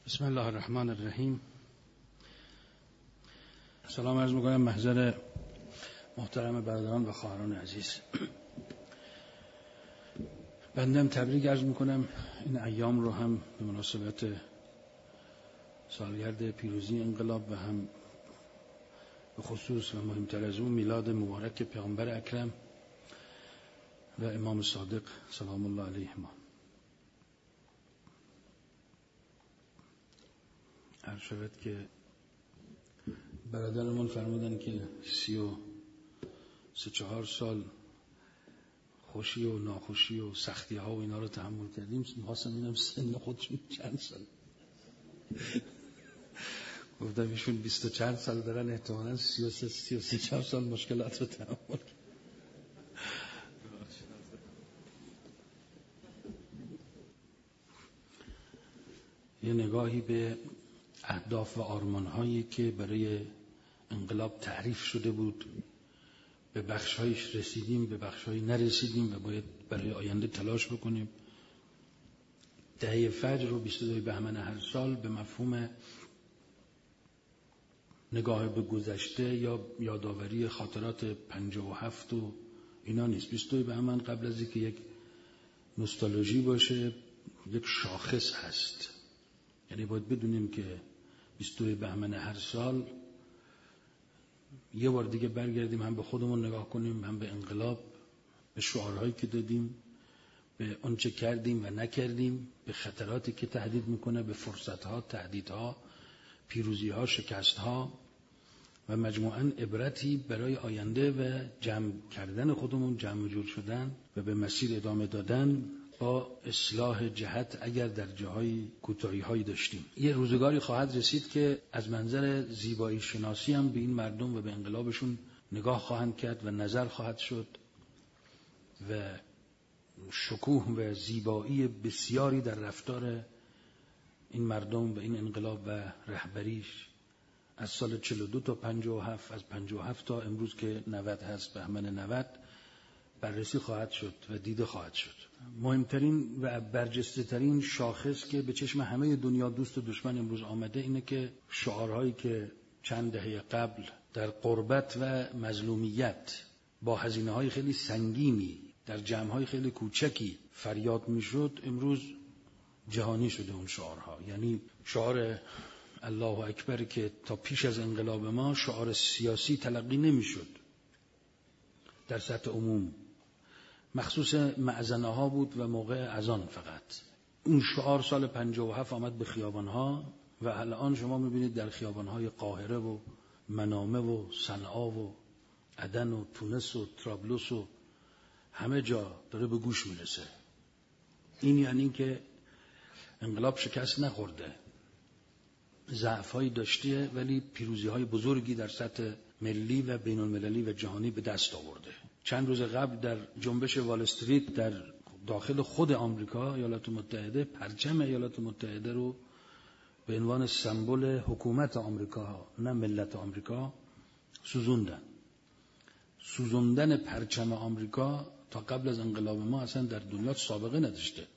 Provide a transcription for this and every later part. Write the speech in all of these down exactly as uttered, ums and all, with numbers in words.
بسم الله الرحمن الرحیم. سلام عرض می‌کنم محضر محترم برادران و خواهران عزیز. بندم تبریک عرض می‌کنم این ایام رو هم به مناسبت سالگرد پیروزی انقلاب و هم به خصوص و مهمتر از اون میلاد مبارک پیامبر اکرم و امام صادق سلام الله علیهما. عرض شود که برادرمون فرمودن که سی و سه چهار سال خوشی و ناخوشی و سختی ها و اینا رو تحمل کردیم. می‌خواستم ببینم سن خودشون چند سال. گفتم ایشون بیست و چند سال دارن، احتمالاً سی و سه سی و سه چهار سال مشکلات رو تحمل کردن. یه نگاهی به اهداف و آرمان‌هایی که برای انقلاب تعریف شده بود، به بخش‌هایش رسیدیم، به بخش‌هایی نرسیدیم و باید برای آینده تلاش بکنیم. دهه فجر رو بیست و دو بهمن هر سال به مفهوم نگاه به گذشته یا یادآوری خاطرات پنجاه و هفت و اینا نیست. بیست و دو بهمن قبل از اینکه یک نوستالژی باشه یک شاخص هست. یعنی باید بدونیم که بیست و دو بهمن هر سال یه بار دیگه برگردیم، هم به خودمون نگاه کنیم، هم به انقلاب، به شعارهایی که دادیم، به آنچه کردیم و نکردیم، به خطراتی که تهدید میکنه، به فرصتها، تهدیدها، پیروزیها، شکستها و مجموعاً عبرتی برای آینده و جمع کردن خودمون، جمع جور شدن و به مسیر ادامه دادن با اصلاح جهت اگر در جاهای کوتاهی‌هایی داشتیم. یه روزگاری خواهد رسید که از منظر زیبایی شناسی هم به این مردم و به انقلابشون نگاه خواهند کرد و نظر خواهد شد و شکوه و زیبایی بسیاری در رفتار این مردم و این انقلاب و رهبریش از سال چهل و دو تا پنجاه و هفت، از پنجاه و هفت تا امروز که نود هست، بهمن نود، بررسی خواهد شد و دیده خواهد شد. مهمترین و برجسته ترین شاخص که به چشم همه دنیا دوست و دشمن امروز آمده اینه که شعارهایی که چند دهه قبل در قربت و مظلومیت با هزینه‌های خیلی سنگینی در جمع‌های خیلی کوچکی فریاد میشد، امروز جهانی شده اون شعارها. یعنی شعار الله اکبر که تا پیش از انقلاب ما شعار سیاسی تلقی نمیشد در سطح عموم، مخصوص معزنه ها بود و موقع اذان فقط. اون شعار سال پنجاه و هفت آمد به خیابان ها و الان شما میبینید در خیابان های قاهره و منامه و صنعا و عدن و تونس و طرابلس و همه جا داره به گوش میرسه. این یعنی که انقلاب شکست نخورده، ضعف‌هایی داشته ولی پیروزی‌های بزرگی در سطح ملی و بین‌المللی و جهانی به دست آورده. چند روز قبل در جنبش وال استریت در داخل خود آمریکا، ایالات متحده، پرچم ایالات متحده رو به عنوان سمبل حکومت آمریکا، نه ملت آمریکا، سوزوندن. سوزوندن پرچم آمریکا تا قبل از انقلاب ما اصلا در دنیا سابقه نداشته.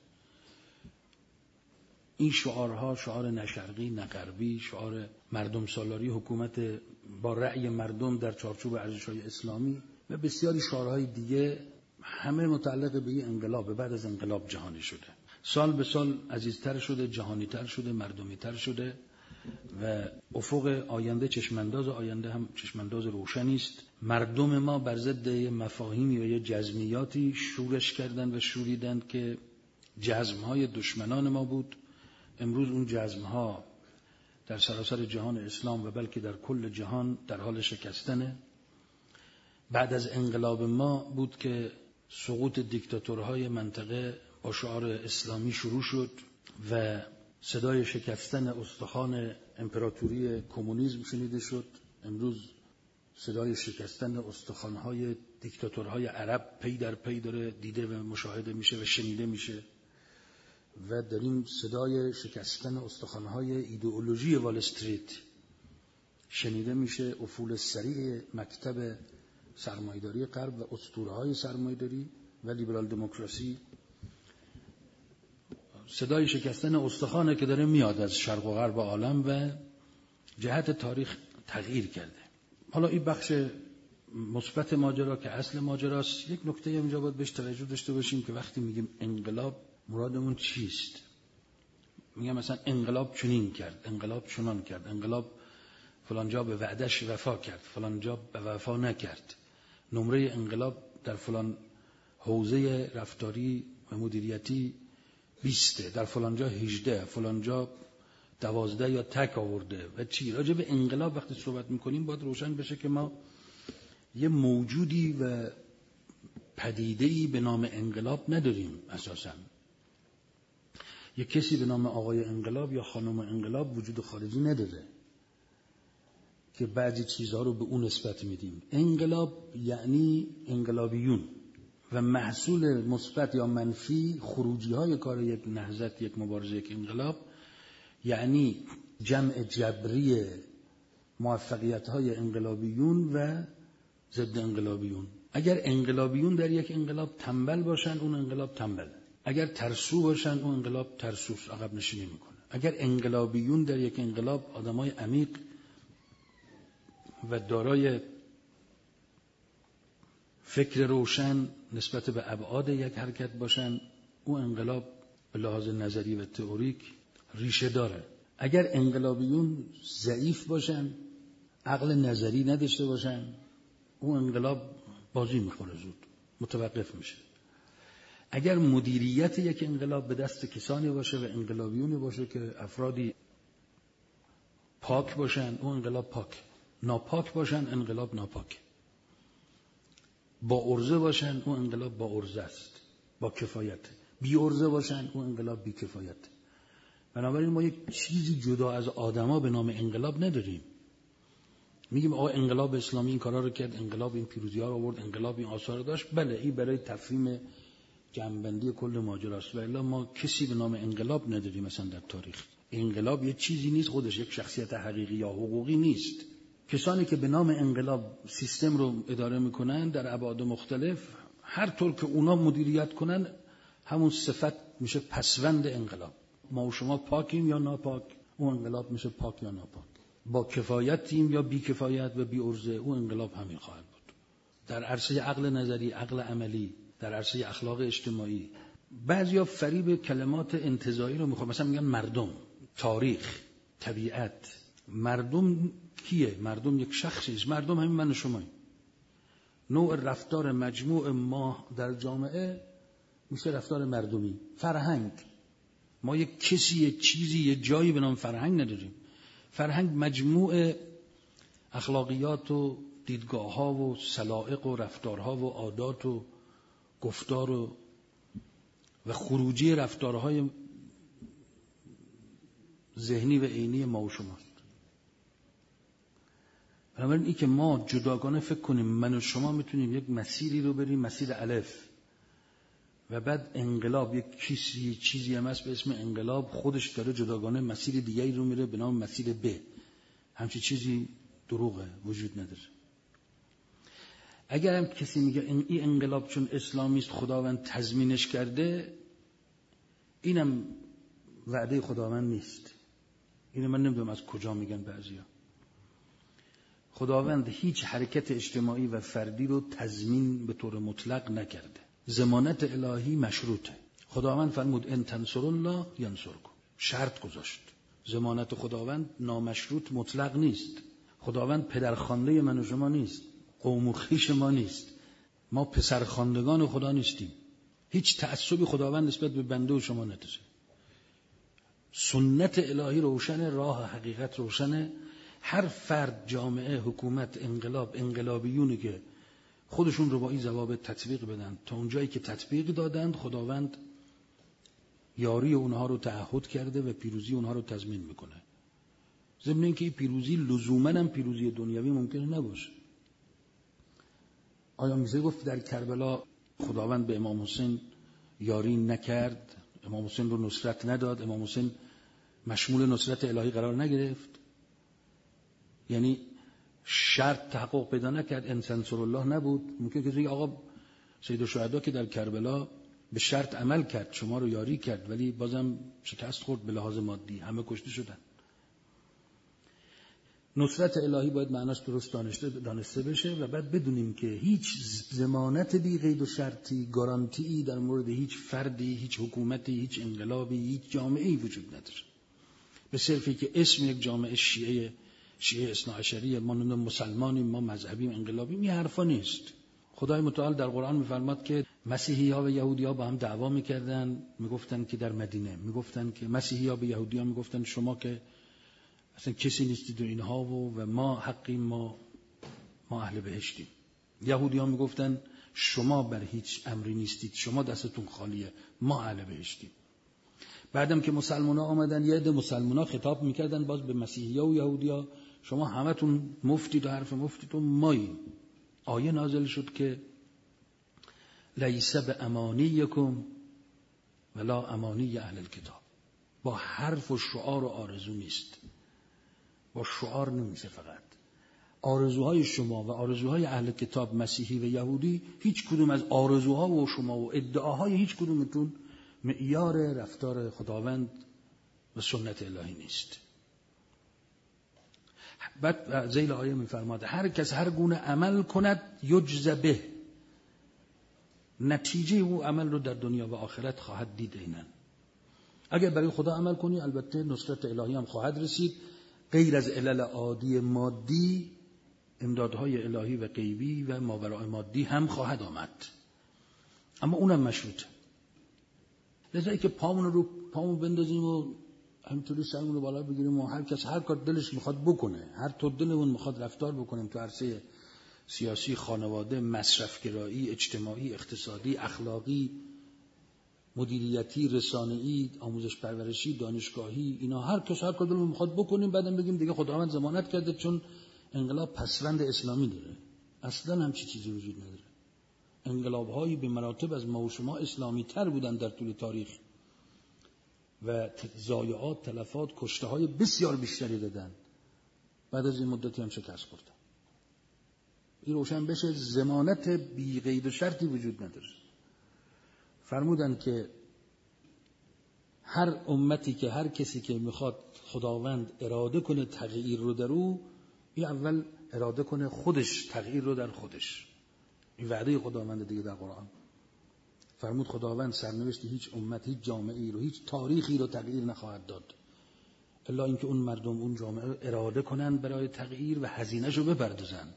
این شعارها شعار نه شرقی نه غربی، شعار مردم سالاری، حکومت با رأی مردم در چارچوب ارزش‌های اسلامی و بسیاری شعارهای دیگه، همه متعلق به این انقلاب، بعد از انقلاب جهانی شده. سال به سال عزیزتر شده، جهانی‌تر شده، مردمی‌تر شده و افق آینده، چشمانداز آینده هم چشمانداز روشنی است. مردم ما بر ضد مفاهیمی و یا جزمیاتی شورش کردن و شوریدن که جزم‌های دشمنان ما بود. امروز اون جزم‌ها در سراسر جهان اسلام و بلکه در کل جهان در حال شکستنه. بعد از انقلاب ما بود که سقوط دیکتاتورهای منطقه با شعار اسلامی شروع شد و صدای شکستن استخوان امپراتوری کمونیسم شنیده شد. امروز صدای شکستن استخوان‌های دیکتاتورهای عرب پی در پی داره دیده و مشاهده میشه و شنیده میشه و داریم صدای شکستن استخوان‌های ایدئولوژی وال استریت شنیده میشه. افول سریع مکتب سرمایه‌داری غرب و اسطوره‌های سرمایه‌داری و لیبرال دموکراسی صدای شکستن استخوانه که داره میاد از شرق و غرب عالم و جهت تاریخ تغییر کرده. حالا این بخش مثبت ماجرا که اصل ماجراست. یک نکته اینجا باید بهش توجه داشته باشیم که وقتی میگیم انقلاب مرادمون چیست. میگم مثلا انقلاب چنین کرد، انقلاب چنان کرد، انقلاب فلان جا به وعدش وفا کرد، فلان جا به وفا نکرد، نمره انقلاب در فلان حوزه رفتاری و مدیریتی بیسته، در فلان جا هجده، فلان جا دوازده یا تک آورده و چی. راجع به انقلاب وقتی صحبت میکنیم باید روشن بشه که ما یه موجودی و پدیده‌ای به نام انقلاب نداریم. اساساً یه کسی به نام آقای انقلاب یا خانم انقلاب وجود خارجی نداره که بعضی چیزها رو به اون نسبت میدیم. انقلاب یعنی انقلابیون و محصول مثبت یا منفی خروجی های کار یک نهضت، یک مبارزه، یک انقلاب، یعنی جمع جبری موفقیت های انقلابیون و ضد انقلابیون. اگر انقلابیون در یک انقلاب تنبل باشن اون انقلاب تنبل، اگر ترسو باشن اون انقلاب ترسوس، عقب نشینی میکنه. اگر انقلابیون در یک انقلاب آدمای عمیق و دارای فکر روشن نسبت به ابعاد یک حرکت باشن اون انقلاب به لحاظ نظری و تئوریک ریشه داره. اگر انقلابیون ضعیف باشن، عقل نظری نداشته باشن، اون انقلاب بازی میخوره، زود متوقف میشه. اگر مدیریت یک انقلاب به دست کسانی باشه و انقلابیونی باشه که افرادی پاک باشن اون انقلاب پاک، ناپاک باشن انقلاب ناپاک، با عرضه باشن اون انقلاب با عرضه است، با کفایت، بی عرضه باشن اون انقلاب بی کفایت. بنابراین ما یک چیزی جدا از آدما به نام انقلاب نداریم. میگیم آقا انقلاب اسلامی این کارا رو کرد، انقلاب این پیروزی‌ها رو آورد، انقلاب این آثار رو داشت. بله این برای تفهیم جنبندی کل ماجراست. ولی ما کسی به نام انقلاب نداریم مثلا در تاریخ. انقلاب یه چیزی نیست خودش، یک شخصیت حقیقی یا حقوقی نیست. کسانی که به نام انقلاب سیستم رو اداره میکنن در ابعاد مختلف، هر طور که اونا مدیریت کنن همون صفت میشه پسوند انقلاب. ما و شما پاکیم یا ناپاک، اون انقلاب میشه پاک یا ناپاک. با کفایتیم یا بی کفایت و بی عرضه، اون انقلاب همین خواهد بود. در عرصه عقل نظری، عقل عملی، در عرصه اخلاق اجتماعی بعضیا فریب کلمات انتزاعی رو میخوان. مثلا میگن مردم، تاریخ، طبیعت. مردم کیه؟ مردم یک شخصی است. مردم همین من و شماییم. نوع رفتار مجموع ما در جامعه میشه رفتار مردمی. فرهنگ، ما یک کسی، یک چیزی، یک جایی به نام فرهنگ نداریم. فرهنگ مجموع اخلاقیات و دیدگاه‌ها و سلائق و رفتارها و عادات و گفتار و و خروجی رفتارهای ذهنی و عینی ما و شماست. بنابراین این که ما جداگانه فکر کنیم من و شما میتونیم یک مسیری رو بریم، مسیر الف، و بعد انقلاب یک کسی چیزی هم هست به اسم انقلاب خودش داره جداگانه مسیر دیگری رو میره به نام مسیر ب، همچی چیزی دروغه، وجود نداره. اگر هم کسی میگه این انقلاب چون اسلامی است خداوند تضمینش کرده، اینم وعده خداوند نیست. اینو من نمیدونم از کجا میگن بعضیا. خداوند هیچ حرکت اجتماعی و فردی رو تضمین به طور مطلق نکرده. ضمانت الهی مشروطه. خداوند فرمود ان تنصروا الله ینصرکم، شرط گذاشت. ضمانت خداوند نامشروط مطلق نیست. خداوند پدرخوانده من و شما نیست، قوم و خویش ما نیست، ما پسرخواندگان خدا نیستیم. هیچ تعصبی خداوند نسبت به بنده و شما نداره. سنت الهی روشنه، راه حقیقت روشنه. هر فرد، جامعه، حکومت، انقلاب، انقلابیونی که خودشون رو با این ضوابط تطبیق بدن، تا اونجایی که تطبیق دادند خداوند یاری اونها رو تعهد کرده و پیروزی اونها رو تضمین میکنه. ضمن اینکه این پیروزی لزوماً هم پیروزی دنیوی ممکنه نباشه. آیا میشه گفت در کربلا خداوند به امام حسین یاری نکرد، امام حسین رو نصرت نداد، امام حسین مشمول نصرت الهی قرار نگرفت؟ یعنی شرط تحقق پیدا نکرد، ان تنصروا الله نبود. ممکنه که آقا سید الشهدا که در کربلا به شرط عمل کرد، شما رو یاری کرد، ولی بازم شکست خورد به لحاظ مادی، همه کشته شدن. نصرت الهی باید معناش درست دانسته دانسته بشه و بعد بدونیم که هیچ ضمانت بی قید و شرطی، گارانتی در مورد هیچ فردی، هیچ حکومتی، هیچ انقلابی، هیچ جامعه‌ای وجود نداره. به صرفی که اسم یک جامعه شیعه شیعه اثنا عشری، ما مسلمانیم، ما مذهبیم، انقلابیم، این حرفا نیست. خدای متعال در قرآن می‌فرماد که مسیحی‌ها و یهودی‌ها با هم دعوا می‌کردن، میگفتن که در مدینه میگفتن که مسیحی‌ها به یهودی‌ها میگفتن شما که اصلا کسی نیستید و اینها و, و ما حقیم، ما ما اهل بهشتیم. یهودی‌ها میگفتن شما بر هیچ امری نیستید، شما دستتون خالیه، ما اهل بهشتیم. بعدم که مسلمان‌ها آمدن، یه عده مسلمان‌ها خطاب می‌کردن باز به مسیحی‌ها و یهودی‌ها، شما همتون مفتید و حرف مفتیتون ماییم. آیه نازل شد که لیس بامانیکم ولا امانی اهل الکتاب. با حرف و شعار و آرزو نیست، با شعار نمیشه. فقط آرزوهای شما و آرزوهای اهل کتاب مسیحی و یهودی، هیچ کدوم از آرزوها و شما و ادعاهای هیچ کدومتون معیار رفتار خداوند و سنت الهی نیست. بعد ذیل آیه می‌فرماید هر کس هر گونه عمل کند یجز به، نتیجه او عمل رو در دنیا و آخرت خواهد دید. اینن اگر برای خدا عمل کنی البته نصرت الهی هم خواهد رسید، غیر از علل عادی مادی امدادهای الهی و غیبی و ماوراء مادی هم خواهد آمد، اما اونم مشروطه. لذا که پامون رو پامون بندازیم و همینطوری سرمون رو بالا بگیریم و هر کس هر کار دلش میخواد بکنه، هر طور دلمون میخواد رفتار بکنیم تو عرصه سیاسی، خانواده، مصرفگرایی، اجتماعی، اقتصادی، اخلاقی، مدیریتی، رسانه‌ای، آموزش پرورشی، دانشگاهی، اینا هر کس هر کار دلمون میخواد بکنیم، بعدم بگیم دیگه خداوند ضمانت کرده چون انقلاب پسوند اسلامی داره. اصلا همچی چیزی وجود نداره. انقلاب‌هایی به مراتب از ما و شما اسلامی تر بودن در طول تاریخ و ضایعات، تلفات، کشته‌های بسیار بیشتری دادن، بعد از این مدتی هم شکست خوردن. این روشن بشه، ضمانت بی قید و شرطی وجود نداره. فرمودن که هر امتی که هر کسی که میخواد خداوند اراده کنه تغییر رو در او، این اول اراده کنه خودش تغییر رو در خودش. این وعده خداوند دیگه در قرآن. فرمود خداوند سرنوشت هیچ امت، هیچ جامعه‌ای رو، هیچ تاریخی رو تغییر نخواهد داد الا اینکه اون مردم، اون جامعه اراده کنن برای تغییر و هزینه‌ش رو بپردازن،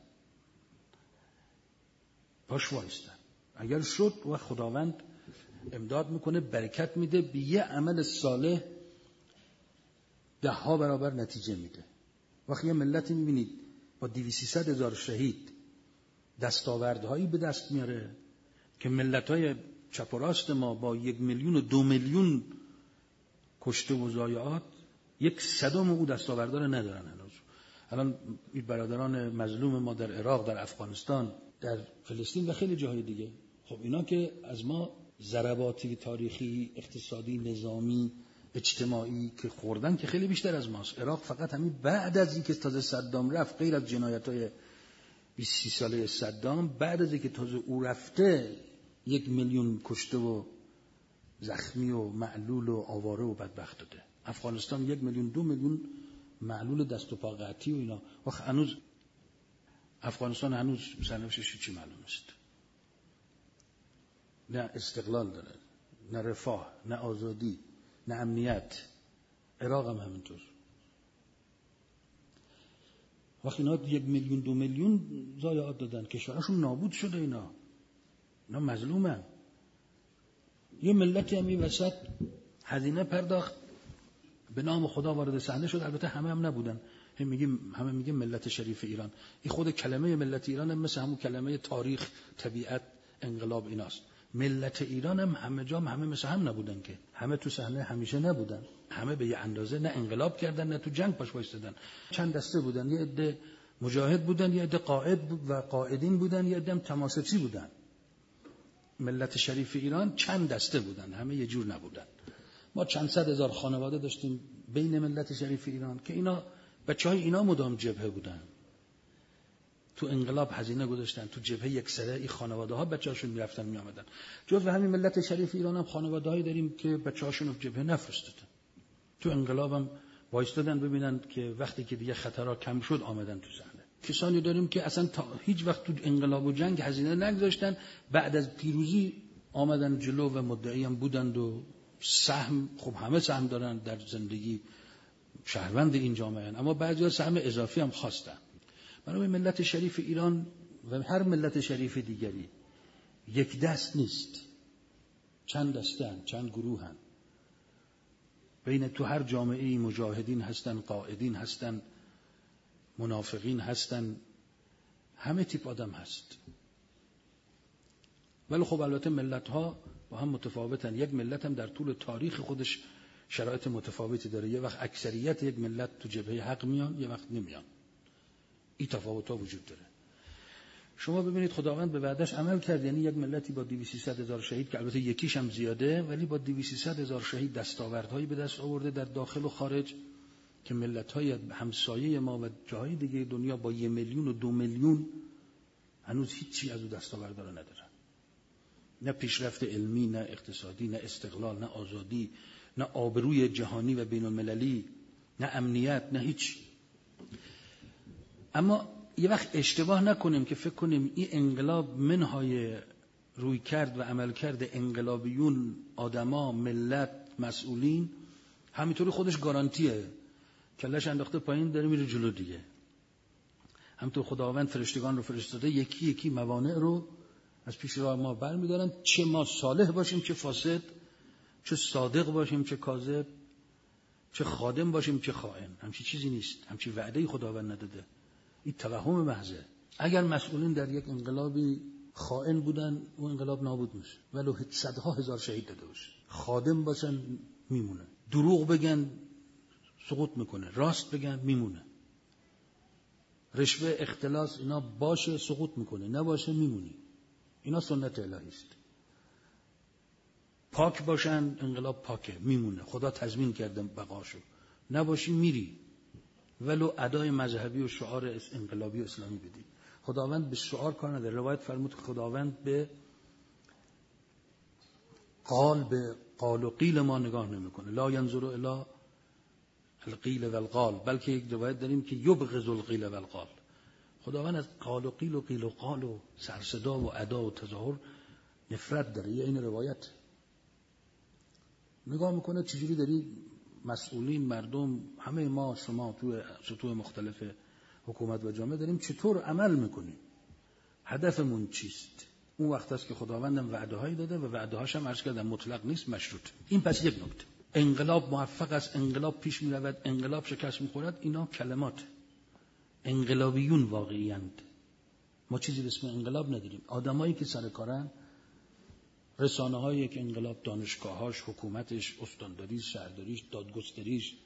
پاش وایستن. اگر شد و خداوند امداد میکنه، برکت میده، به یه عمل صالح ده ها برابر نتیجه میده. وقتی یه ملتی میبینید با دویست سیصد هزار شهید دستاوردهایی به دست میاره که ملت‌های چپ و راست ما با یک میلیون و دو میلیون کشته و ضایعات یک صدم او دستاوردها رو ندارن هنوز. الان این برادران مظلوم ما در عراق، در افغانستان، در فلسطین و خیلی جاهای دیگه، خب اینا که از ما ضرباتی تاریخی، اقتصادی، نظامی، اجتماعی که خوردن که خیلی بیشتر از ماست. عراق فقط همین بعد از اینکه تازه صدام رفت، غیر از جنایت‌های بیست ساله صدام، بعد از اینکه تازه او رفته یک میلیون کشته و زخمی و معلول و آواره و بدبخت داده. افغانستان یک میلیون دو میلیون معلول دست و پا قطعی و اینا. و هنوز افغانستان هنوز سرنوشتش چی معلوم است. نه استقلال داره، نه رفاه، نه آزادی، نه امنیت. عراق هم همینطور. وقتی اینا یک میلیون دو میلیون ضایعات دادن، کشورشون نابود شده، اینا اینا مظلومن. یه ملتی هم این وسط هزینه پرداخت، به نام خدا وارد صحنه شد. البته همه هم نبودن، هم میگیم همه میگیم ملت شریف ایران. این خود کلمه ملت ایران هم مثل همون کلمه تاریخ، طبیعت، انقلاب ایناست. ملت ایران هم همه جا همه مثل هم نبودن که، همه تو صحنه همیشه نبودن، همه به یه اندازه نه انقلاب کردن نه تو جنگ پاش وایستادن. چند دسته بودن، یه عده مجاهد بودن، یه عده قائد و قائدین بودن، یه عده هم تماسچی بودن. ملت شریف ایران چند دسته بودن، همه یه جور نبودن. ما چند صد هزار خانواده داشتیم بین ملت شریف ایران که اینا بچهای اینا مدام جبهه بودن. تو انقلاب هزینه گذاشتن، تو جبهه یک سره خانواده ها بچه‌هاشون میرفتن میآمدن. جزو همین ملت شریف ایران هم خانواده‌هایی داریم که بچه‌هاشون رو جبهه نفرستادن. تو انقلابم وایستادن ببینن که وقتی که دیگه خطرها کم شد آمدن تو صحنه. کسانی داریم که اصلا تا هیچ وقت تو انقلاب و جنگ هزینه نگذاشتن، بعد از پیروزی آمدن جلو و مدعی هم بودند و سهم، خب همه سهم دارن در زندگی شهروند این جامعه، اما بعضی‌ها سهم اضافی هم خواستن. برای ملت شریف ایران و هر ملت شریف دیگری یک دست نیست، چند دستن، چند گروهن. بین تو هر جامعه‌ای مجاهدین هستن، قائدین هستن، منافقین هستن، همه تیپ آدم هست. ولی خب البته ملت‌ها با هم متفاوتن. یک ملت هم در طول تاریخ خودش شرایط متفاوتی داره. یه وقت اکثریت یک ملت تو جبهه حق میان، یه وقت نمیان. این تفاوت‌ها وجود داره. شما ببینید خداوند به وعده‌اش عمل کرد، یعنی یک ملتی با دویست سیصد هزار شهید که البته یکیش هم زیاده، ولی با دویست سیصد هزار شهید دستاوردهایی به دست آورده در داخل و خارج که ملت‌های همسایه ما و جاهای دیگه دنیا با یک میلیون و دو میلیون هنوز هیچی از اون دستاوردها رو ندارن. نه پیشرفت علمی، نه اقتصادی، نه استقلال، نه آزادی، نه آبروی جهانی و بین المللی، نه امنیت، نه هیچ. اما یه وقت اشتباه نکنیم که فکر کنیم این انقلاب منهای روی کرد و عمل کرد انقلابیون، آدما، ملت، مسئولین همینطوری خودش گارانتیه، کلش انداخته پایین داره میره جلو دیگه. همینطور خداوند فرشتگان رو فرستاده یکی یکی موانع رو از پیش راه ما برمی‌دارن، چه ما صالح باشیم چه فاسد، چه صادق باشیم چه کاذب، چه خادم باشیم چه خائن. همچی چیزی نیست، همچی وعده‌ای خداوند نداده. این توهم محضه. اگر مسئولین در یک انقلابی خائن بودن اون انقلاب نابود میشه، ولو صدها هزار شهید داده باشه. خادم باشن میمونه، دروغ بگن سقوط میکنه، راست بگن میمونه. رشوه، اختلاس اینا باشه سقوط میکنه، نباشه میمونی. اینا سنت الهی است. پاک باشن انقلاب پاکه، میمونه، خدا تضمین کرده بقاشو. نباشی میری، ولو ادای مذهبی و شعار انقلابی و اسلامی بدی. خداوند به شعار کار نداره. روایت فرمود که خداوند به قال به قال و قیل ما نگاه نمیکنه. لا ینظر الی القیل و القال، بلکه یک روایت داریم که یبغض القیل و القال. خداوند از قال و قیل و قیل و قال و سرصدا و ادا و تظاهر نفرت داره. یه این روایت نگاه میکنه چجوری داری مسئولین، مردم، همه ما شما تو سطوح مختلف حکومت و جامعه داریم چطور عمل میکنیم، هدفمون چیست. اون وقت است که خداوندم وعده هایی داده و وعده هاش هم عرض کردم مطلق نیست، مشروط. این پس یک نکته. انقلاب موفق است، انقلاب پیش میرود، انقلاب شکست میخورد، اینا کلمات. انقلابیون واقعی‌اند. ما چیزی به اسم انقلاب نداریم. آدمایی که سر کارن، رسانه های یک انقلاب، دانشگاهاش، حکومتش، استانداریش، شهرداریش، دادگستریش،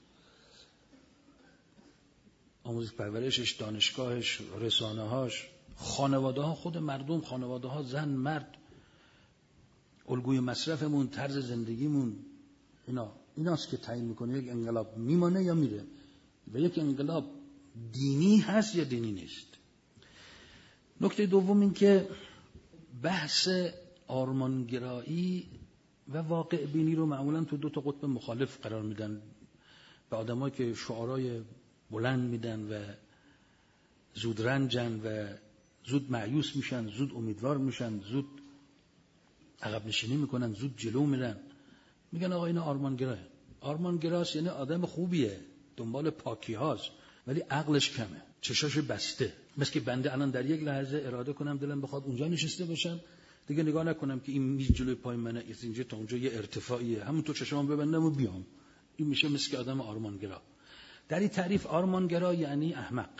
آموزش پرورشش، دانشگاهش، رسانه هاش، خانواده ها، خود مردم، خانواده ها، زن، مرد، الگوی مصرفمون، طرز زندگیمون، اینا ایناست که تعیین میکنه یک انقلاب میمانه یا میره. و یک انقلاب دینی هست یا دینی نیست. نکته دوم این که بحث آرمانگرایی و واقع بینی رو معمولا تو دو تا قطب مخالف قرار میدن. به آدمایی که شعارهای بلند میدن و زود رنجن و زود مایوس میشن، زود امیدوار میشن، زود عقب نشینی میکنن، زود جلو میرن، میگن آقا اینا آرمانگراه. آرمانگراست یعنی آدم خوبیه، دنبال پاکی هاست، ولی عقلش کمه، چشاش بسته. مثل که بنده الان در یک لحظه اراده کنم دلم بخواد اونجا نشسته باشم، دیگه نگاه نکنم که این میز جلوی پای منه، از اینجا تا اونجا یه ارتفاعیه، همونطور چشامو ببندم و بیام. این میشه مثل که آدم آرمانگرا. در این تعریف آرمانگرا یعنی احمق،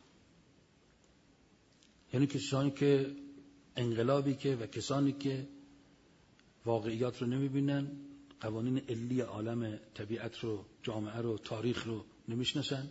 یعنی کسانی که انقلابی که و کسانی که واقعیات رو نمیبینن، قوانین علی عالم، طبیعت رو، جامعه رو، تاریخ رو نمیشناسن،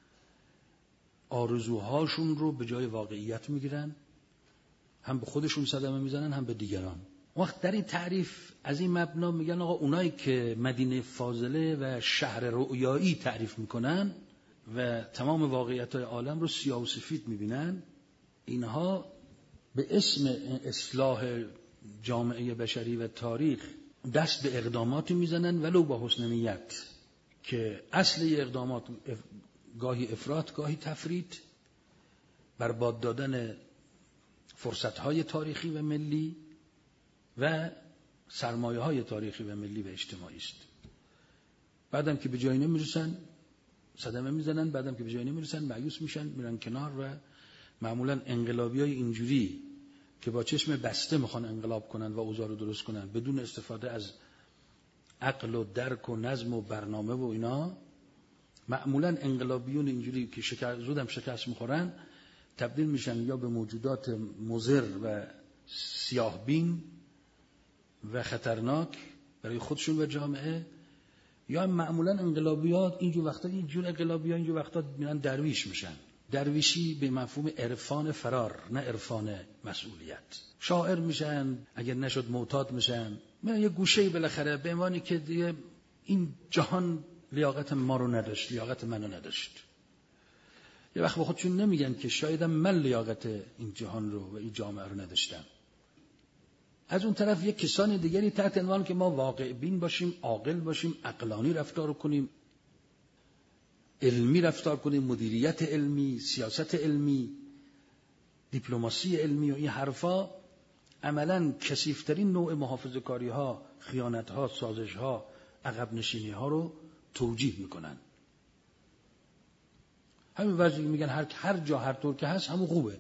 آرزوهاشون رو به جای واقعیت میگیرن، هم به خودشون صدمه میزنن هم به دیگران. وقت در این تعریف از این مبنا میگن آقا اونایی که مدینه فاضله و شهر رؤیایی تعریف میکنن و تمام واقعیت‌های عالم رو سیاه و سفید میبینن، اینها به اسم اصلاح جامعه بشری و تاریخ دست به اقداماتی میزنن ولو با حسن نیت که اصل اقدامات گاهی افراط گاهی تفرید، برباد دادن فرصت‌های تاریخی و ملی و سرمایه‌های تاریخی و ملی و اجتماعی است. بعدم که به جایی نمیرسن صدمه میزنن، بعدم که به جایی نمیرسن مایوس میشن میرن کنار و معمولا انقلابیای اینجوری که با چشم بسته میخوان انقلاب کنن و اوضاع رو درست کنن بدون استفاده از عقل و درک و نظم و برنامه و اینا، معمولا انقلابیون اینجوری که شکست زودم شکست میخورن تبدیل میشن یا به موجودات مضر و سیاهبین و خطرناک برای خودشون و جامعه، یا معمولا انقلابیات اینجور وقتا اینجور انقلابیات اینجور وقتا میرن درویش میشن. درویشی به مفهوم عرفان فرار، نه عرفان مسئولیت. شاعر میشن، اگر نشد معتاد میشن، میرن یه گوشه‌ای بالاخره به عنوانی که دیگه این جهان لیاقت ما رو نداشت، لیاقت منو نداشت. یه وقت با خودشون نمیگن که شایدم من لیاقت این جهان رو و این جامعه رو نداشتم. از اون طرف یک کسان دیگری تحت عنوان که ما واقع بین باشیم، عاقل باشیم، عقلانی رفتار کنیم، علمی رفتار کنیم، مدیریت علمی، سیاست علمی، دیپلماسی علمی و این حرفا، عملاً کثیف‌ترین نوع محافظه‌کاری‌ها، خیانت‌ها، سازش‌ها، عقب نشینی‌ها رو توجیه میکنن. همین وضعی میگن هر هر جا هر طور که هست همون خوبه.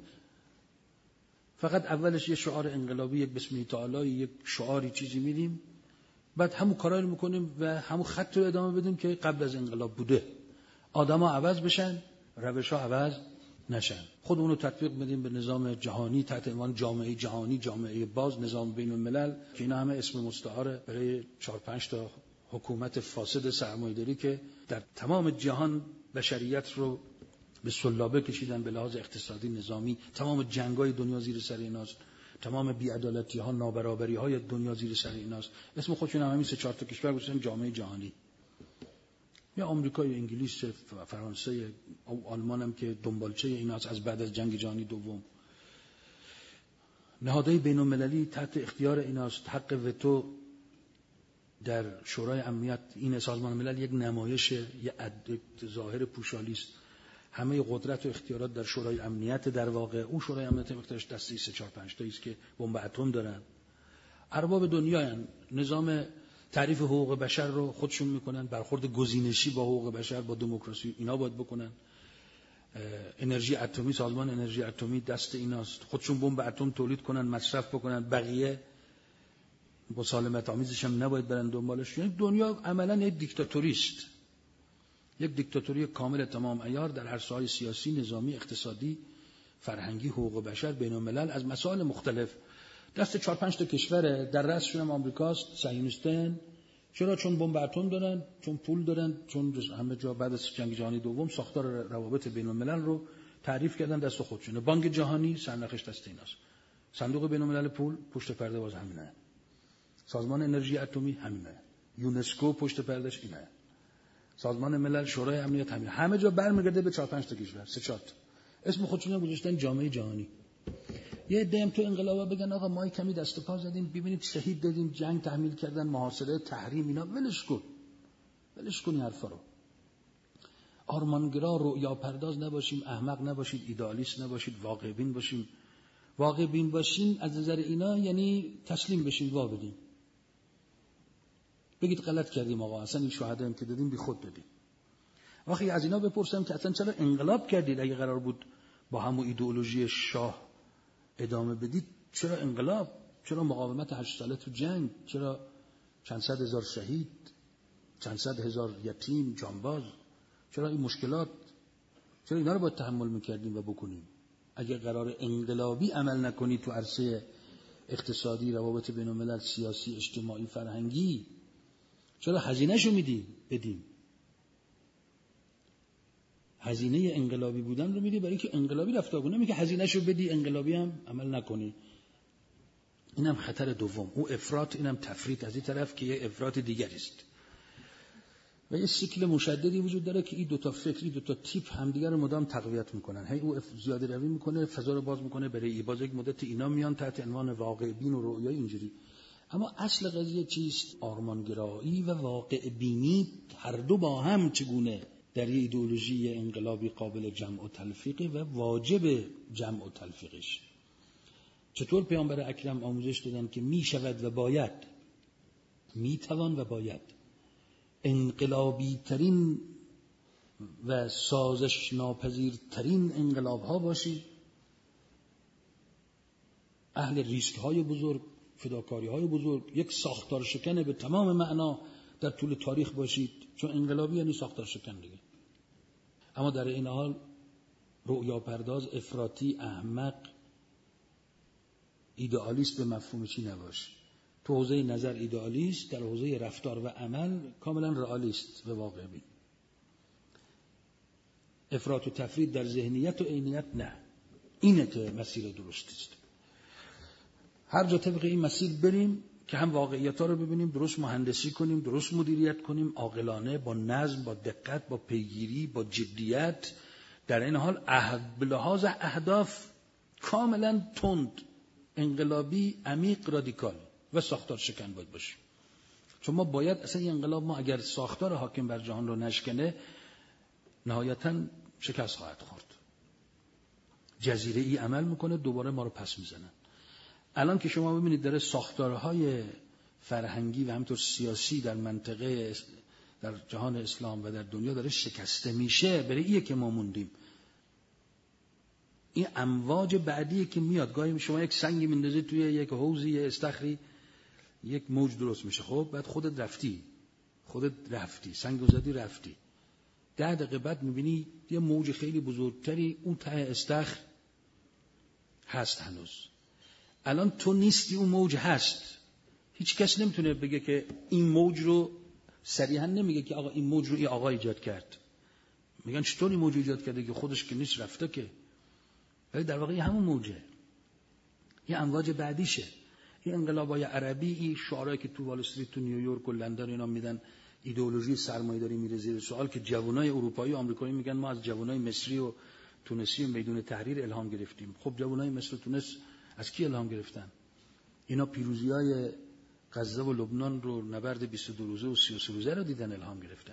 فقط اولش یه شعار انقلابی، یک بسم الله تعالی، یک شعاری چیزی میدیم، بعد همون کارا رو میکنیم و همون خط رو ادامه بدیم که قبل از انقلاب بوده. آدم‌ها عوض بشن، روش‌ها عوض نشن. خودمون رو تطبیق بدیم به نظام جهانی تحت عنوان جامعه جهانی، جامعه باز، نظام بین الملل که اینا همه اسم مستعاره برای چهار پنج تا حکومت فاسد سرمایه‌داری که در تمام جهان بشریت رو به سلابه کشیدن به لحاظ اقتصادی، نظامی. تمام جنگ‌های دنیا زیر سر ایناست، تمام بی‌عدالتی‌ها، نابرابری‌های دنیا زیر سر ایناست. اسم خودشون هم همین سه چهار تا کشور گذاشتن جامعه جهانی. یا آمریکا یا انگلیس و فرانسه و آلمان هم که دنبالچه ایناست از بعد از جنگ جهانی دوم. نهادهای بین‌المللی تحت اختیار ایناست. حق وتو در شورای امنیت، این سازمان ملل یک نمایش، یک ظاهر پوشالی است. همه قدرت و اختیارات در شورای امنیت، در واقع اون شورای امنیت اختیارش دستی سه چهار پنج تایی است که بمب اتم دارن. ارباب دنیایان، نظام تعریف حقوق بشر رو خودشون میکنن، برخورد گزینشی با حقوق بشر، با دموکراسی اینا باید بکنن. انرژی اتمی، سازمان انرژی اتمی دست ایناست، خودشون بمب اتم تولید کنن، مصرف بکنن، بقیه مسالمت آمیزش هم نباید برن دنبالش. یعنی دنیا عملاً یک دیکتاتوری است، یک دیکتاتوری کامل تمام عیار در عرصه‌های سیاسی، نظامی، اقتصادی، فرهنگی، حقوق بشر، بین الملل، از مسائل مختلف. دست چهار پنج تا کشور در رأسشون هم آمریکاست، صهیونیستن. چرا؟ چون بمب اتم دارن، چون پول دارن، چون همه جا بعد از جنگ جهانی دوم ساختار روابط بین الملل رو تعریف کردن دست خودشونه. بانک جهانی سرنخش دست ایناست. صندوق بین الملل پول پشت پرده باز همینه. سازمان انرژی اتمی همینه. یونسکو پشت پردهش اینه. سازمان ملل، شورای امنیت همین. همه جا برمیگرده به چهار پنج تا کشور، سه چهار تا. اسم خودشون رو گذاشتن جامعه جهانی. یه عده‌ام تو انقلابا بگن آقا ما کمی دست و پا زدیم، ببینید شهید دادیم، جنگ تحمیل کردن، محاصره، تحریم، اینا ولش کن. ولش کن این حرفا رو. آرمانگرا، رؤیا پرداز نباشیم، احمق نباشید، ایدئالیست نباشید، واقع بین باشیم. واقع بین باشین از نظر اینا یعنی تسلیم بشین، وا بدین. بگید غلط کردیم آقا، اصلا این شهادت که دادیم بی خود دادیم. وقتی از اینا بپرسم که اصلا چرا انقلاب کردید اگه قرار بود با همون ایدئولوژی شاه ادامه بدید؟ چرا انقلاب؟ چرا مقاومت هشت ساله تو جنگ؟ چرا چند صد هزار شهید، چند صد هزار یتیم، جانباز؟ چرا این مشکلات؟ چرا اینا رو باید تحمل میکردیم و بکنیم؟ اگه قرار انقلابی عمل نکنی تو عرصه اقتصادی، روابط بین الملل، سیاسی، اجتماعی، فرهنگی، چرا هزینه‌شو میدیم بدیم؟ هزینه انقلابی بودن رو میدی برای که انقلابی رفتار کنی، نمیگه هزینه‌شو بدی انقلابی هم عمل نکنی. اینم خطر دوم. او افراط، اینم تفریط از این طرف که یه افراط دیگری است. و یه سیکل مشددی وجود داره که این دو تا فکری دو تا تیپ همدیگر رو مدام تقویت میکنن. هی او زیاده روی میکنه، فضا رو باز میکنه برای ای باز یک مدت اینا میان تحت عنوان واقع بین و رؤیا اینجوری. اما اصل قضیه چیست؟ آرمانگرایی و واقع بینی هر دو با هم چگونه در یه ایدئولوژی انقلابی قابل جمع و تلفیقی و واجب جمع و تلفیقش. چطور پیامبر اکرم آموزش دادن که می شود و باید، می توان و باید انقلابی ترین و سازش ناپذیر ترین انقلاب ها باشید، اهل ریسک های بزرگ، فداکاری های بزرگ، یک ساختار شکن به تمام معنا در طول تاریخ باشید، چون انقلابی یعنی ساختار شکن دیگه. اما در این حال رؤیا پرداز، افراطی، احمق، ایدئالیست به مفهوم چی نباش. تو حوزه نظر ایدئالیست، در حوزه رفتار و عمل کاملا رئالیست و واقع بین. افراط و تفرید در ذهنیت و عینیت نه. اینه که مسیر درست است. هر جا طبق این مسیر بریم که هم واقعیت‌ها رو ببینیم، درست مهندسی کنیم، درست مدیریت کنیم، عاقلانه، با نظم، با دقت، با پیگیری، با جدیت، در این حال عهد به لحاظ اهداف کاملا تند، انقلابی، عمیق، رادیکال و ساختار شکن باید باشیم. چون ما باید اصلا این انقلاب ما اگر ساختار حاکم بر جهان رو نشکنه نهایتاً شکست خواهد خورد. جزیره ای عمل میکنه، دوباره ما رو پس میزنن. الان که شما ببینید داره ساختارهای فرهنگی و همینطور سیاسی در منطقه، در جهان اسلام و در دنیا داره شکسته میشه، برای ایه که ما موندیم. این امواج بعدیه که میاد. گاهی شما یک سنگی میندازید توی یک حوضی، یک استخری، یک موج درست میشه. خب بعد خودت رفتی خودت رفتی سنگو زدی رفتی، ده دقیقه بعد میبینی یه موج خیلی بزرگتری اون ته استخر هست هنوز. الان تو نیستی، اون موج هست. هیچ کس نمیتونه بگه که این موج رو، صریحا نمیگه که آقا این موج رو این آقا ایجاد کرد. میگن چطور این موج ایجاد کرده که خودش که نیست رفته که. ولی در واقع همون موجه. این امواج بعدیشه. این انقلابای عربی، این شعارهایی که تو وال استریت، تو نیویورک و لندن اینا میدن، ایدئولوژی سرمایه‌داری میره زیر سوال، که جوانای اروپایی و آمریکایی میگن ما از جوانای مصری و تونسی و میدون تحریر الهام گرفتیم. خب جوانای مصر و تونس از کی الهام گرفتن؟ اینا پیروزی‌های غزه و لبنان رو، نبرد بیست و دو روزه و سی و سه روزه رو دیدن الهام گرفتن.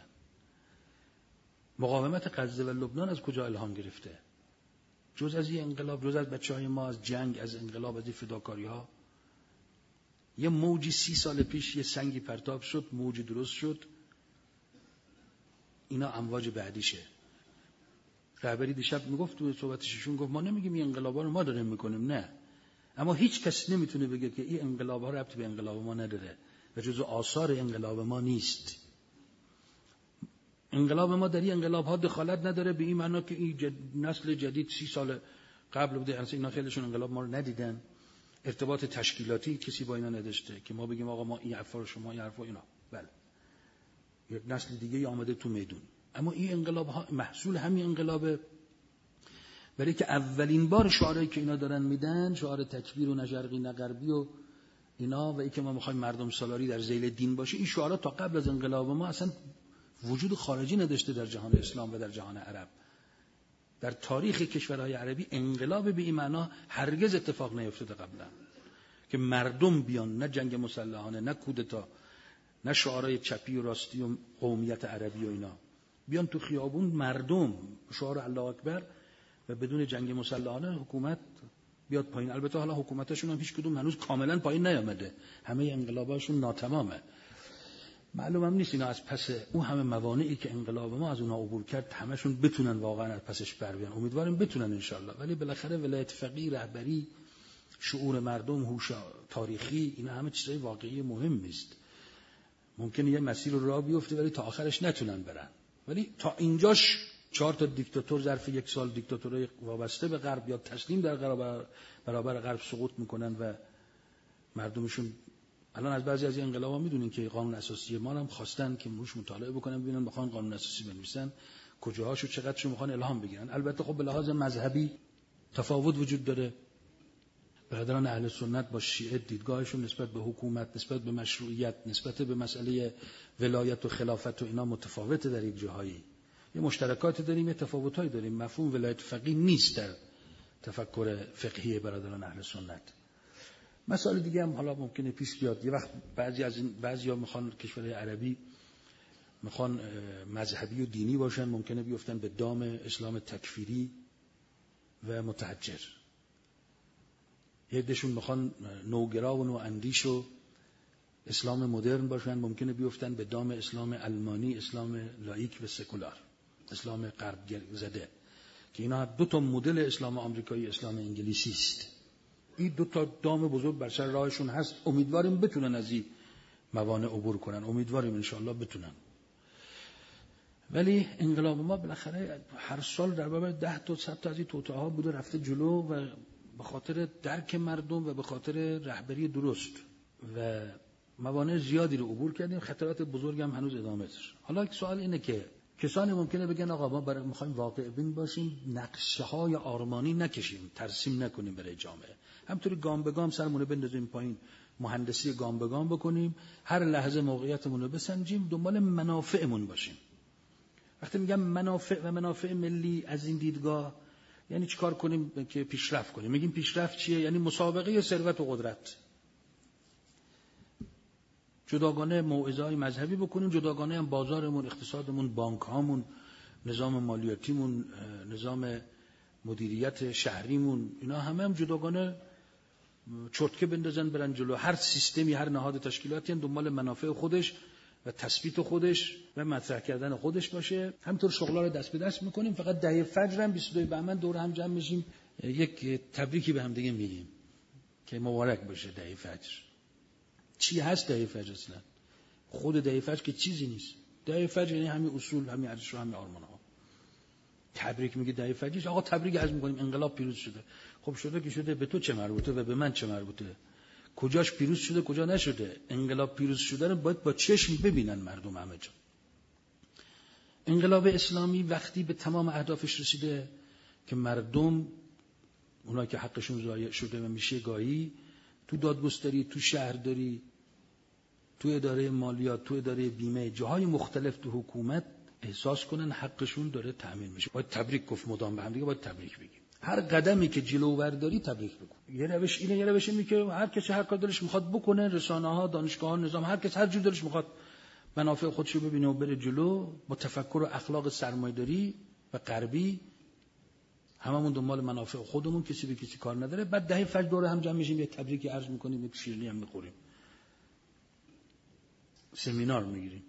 مقاومت غزه و لبنان از کجا الهام گرفته؟ جز از این انقلاب، جز از بچه‌های ما، از جنگ، از انقلاب، از این فداکاری‌ها. یه موجی سی سال پیش یه سنگی پرتاب شد، موجی درست شد. اینا امواج بعدیشه. رهبری دیشب میگفت تو صحبتشون، گفت ما نمیگیم این انقلابا رو ما داریم میکنیم، نه. اما هیچ کس نمیتونه بگه که این انقلاب‌ها ربطی به انقلاب ما نداره و جزو آثار انقلاب ما نیست. انقلاب ما در این انقلاب‌ها دخالت نداره به این معنا که این جد... نسل جدید سی سال قبل بوده، اصلا اینا خیلیشون انقلاب ما رو ندیدن. ارتباط تشکیلاتی کسی با اینا نداشته که ما بگیم آقا ما این حرفا رو شما این حرفا اینا. بله. یک نسل دیگه آمده تو میدون. اما این انقلاب‌ها محصول همین انقلابه. برای که اولین بار شعارهایی که اینا دارن میدن، شعار تکبیر و نه شرقی نه غربی و اینا، و ای که ما میخوایم مردم سالاری در ذیل دین باشه، این شعارها تا قبل از انقلاب ما اصلا وجود خارجی نداشته در جهان اسلام و در جهان عرب. در تاریخ کشورهای عربی انقلاب به این معنا هرگز اتفاق نیفتاده قبلا که مردم بیان، نه جنگ مسلحانه، نه کودتا، نه شعارهای چپی و راستی و قومیت عربی و اینا، بیان تو خیابون مردم شعار الله اکبر و بدون جنگ مسلحانه حکومت بیاد پایین. البته حالا حکومتشون هم هیچ کدوم هنوز کاملا پایین نیامده، همه انقلاباشون ناتمامه. معلومم نیست اینا از پس اون همه موانعی که انقلاب ما از اونها عبور کرد همشون بتونن واقعا از پسش بر بیان. امیدواریم بتونن انشالله. ولی بالاخره ولایت فقیه، رهبری، شعور مردم، هوش تاریخی، اینا همه چیزای واقعی مهم است. ممکنه یه مسیر رو راه بیفته ولی تا آخرش نتونن برن. ولی تا اینجاش چهار تا دیکتاتور ظرف یک سال، دیکتاتورای وابسته به غرب یا تسلیم در برابر برابر غرب سقوط میکنن و مردمشون الان از بعضی از این انقلابا میدونین که قانون اساسی ما هم خواستن که روش مطالعه بکنن، ببینن بخوان قانون اساسی بنویسن کجاهاشو چقدرشو میخوان الهام بگیرن. البته خب به لحاظ مذهبی تفاوت وجود داره. برادران اهل سنت با شیعه دیدگاهشون نسبت به حکومت، نسبت به مشروعیت، نسبت به مسئله ولایت و خلافت و اینا متفاوته. در یک جاهایی یه مشترکاتی داریم، یه تفاوتایی داریم. مفهوم ولایت فقیه نیست در تفکر فقهی برادران اهل سنت. مسائل دیگه هم حالا ممکنه پیش بیاد. یه وقت بعضی از این بعضیا میخوان کشورهای عربی میخوان مذهبی و دینی باشن، ممکنه بیفتن به دام اسلام تکفیری و متحجر. یه عدهشون میخوان نوگرا و نواندیش و اسلام مدرن باشن، ممکنه بیفتن به دام اسلام علمانی، اسلام لاییک و سکولار، اسلام غرب زده، که اینا دو تا مدل اسلام آمریکایی، اسلام انگلیسی است. این دو تا دام بزرگ بر سر راهشون هست. امیدواریم بتونن از این موانع عبور کنن، امیدواریم انشاءالله بتونن. ولی انقلاب ما بالاخره هر سال در برابر ده تا صد تا از این توطئه ها بوده رفته جلو و به خاطر درک مردم و به خاطر رهبری درست و موانع زیادی رو عبور کردیم. خطرات بزرگ هم هنوز ادامه داره. حالا یک سوال اینه که کسانی ممکنه بگن آقا ما برای میخوایم واقع بین باشیم، نقشه های آرمانی نکشیم، ترسیم نکنیم برای جامعه، همطوری گام به گام سرمون رو بندازیم پایین، مهندسی گام به گام بکنیم، هر لحظه موقعیتمون رو بسنجیم، دنبال منافعمون باشیم. وقتی میگم منافع و منافع ملی از این دیدگاه یعنی چیکار کنیم که پیشرفت کنیم؟ میگیم پیشرفت چیه؟ یعنی مسابقه ثروت و قدرت. جداگانه موعظه‌های مذهبی بکنیم، جداگانه هم بازارمون، اقتصادمون، بانک‌هامون، نظام مالیاتیمون، نظام مدیریت شهریمون، اینا همه هم جداگانه چرتکه بندازن برن جلو. هر سیستمی، هر نهاد تشکیلاتی هم دنبال منافع خودش و تثبیت خودش و مطرح کردن خودش باشه. همینطور شغلا رو دست به دست میکنیم. فقط دهه فجر هم بیست و دو بهمن دور هم جمع میشیم، یک تبریکی به هم دیگه میگیم که مبارک باشه دهه فجر. چی هست دهه فجر اصلا؟ خود دهه فجر که چیزی نیست. دهه فجر یعنی همین اصول، همین ارزش و همین آرمان‌ها. تبریک میگه دهه فجر، آقا تبریک عرض میکنیم انقلاب پیروز شده. خب شده که شده، به تو چه مربوطه و به من چه مربوطه؟ کجاش پیروز شده کجا نشده؟ انقلاب پیروز شده رو باید با چشم ببینن مردم همه جا. انقلاب اسلامی وقتی به تمام اهدافش رسیده که مردم، اونایی که حقشون ضایع شده و میشه گاهی، تو دادگستری، تو شهرداری، تو اداره مالیات، تو اداره بیمه، جاهای مختلف تو حکومت احساس کنن حقشون داره تأمین میشه. باید تبریک گفت مدام به هم دیگه، باید تبریک بگیم. هر قدمی که جلو برداری تبریک بکن. یه روش اینه، یه روش اینه که هر کسی هر کار دلش میخواد بکنه، رسانه‌ها، دانشگاه‌ها، نظام، هر کس هر جور دلش میخواد منافع خودشو ببینه و بره جلو با تفکر و اخلاق سرمایه‌داری و غربی. هممون دنبال منافع خودمون، کسی به کسی کار نداره. بعد دهه فجر دور هم جمع میشیم، یه تبریکی عرض میکنیم، یه شیرینی هم میخوریم، سمینار میگیریم.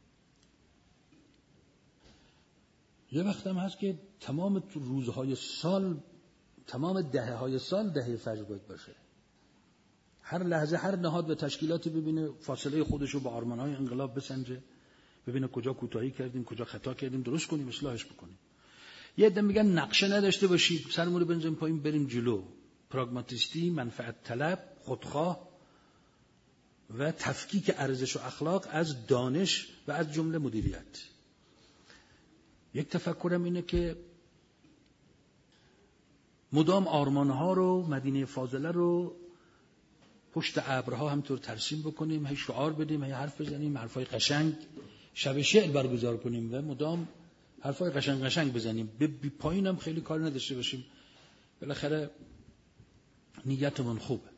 یه وقت هم هست که تمام روزهای سال، تمام دهه‌های سال دهه فجر باید باشه. هر لحظه هر نهاد و تشکیلاتی ببینه فاصله خودش رو با آرمان‌های انقلاب بسنجه، ببینه کجا کوتاهی کردیم، کجا خطا کردیم، درست کنیم، اصلاحش بکنیم. یه عده میگن نقشه نداشته باشید، سرمون رو بنزیم پایین بریم جلو. پراگماتیستی، منفعت طلب، خودخواه و تفکیک ارزش و اخلاق از دانش و از جمله مدیریت. یک تفکرم اینه که مدام آرمانها رو، مدینه فاضله رو پشت ابرها همطور ترسیم بکنیم، هی شعار بدیم، هی حرف بزنیم، حرفای قشنگ، شب شعر برگزار کنیم و مدام حرفای قشنگ قشنگ بزنیم، به بی پایینم خیلی کار نداشته باشیم. بالاخره نیتمون خوبه.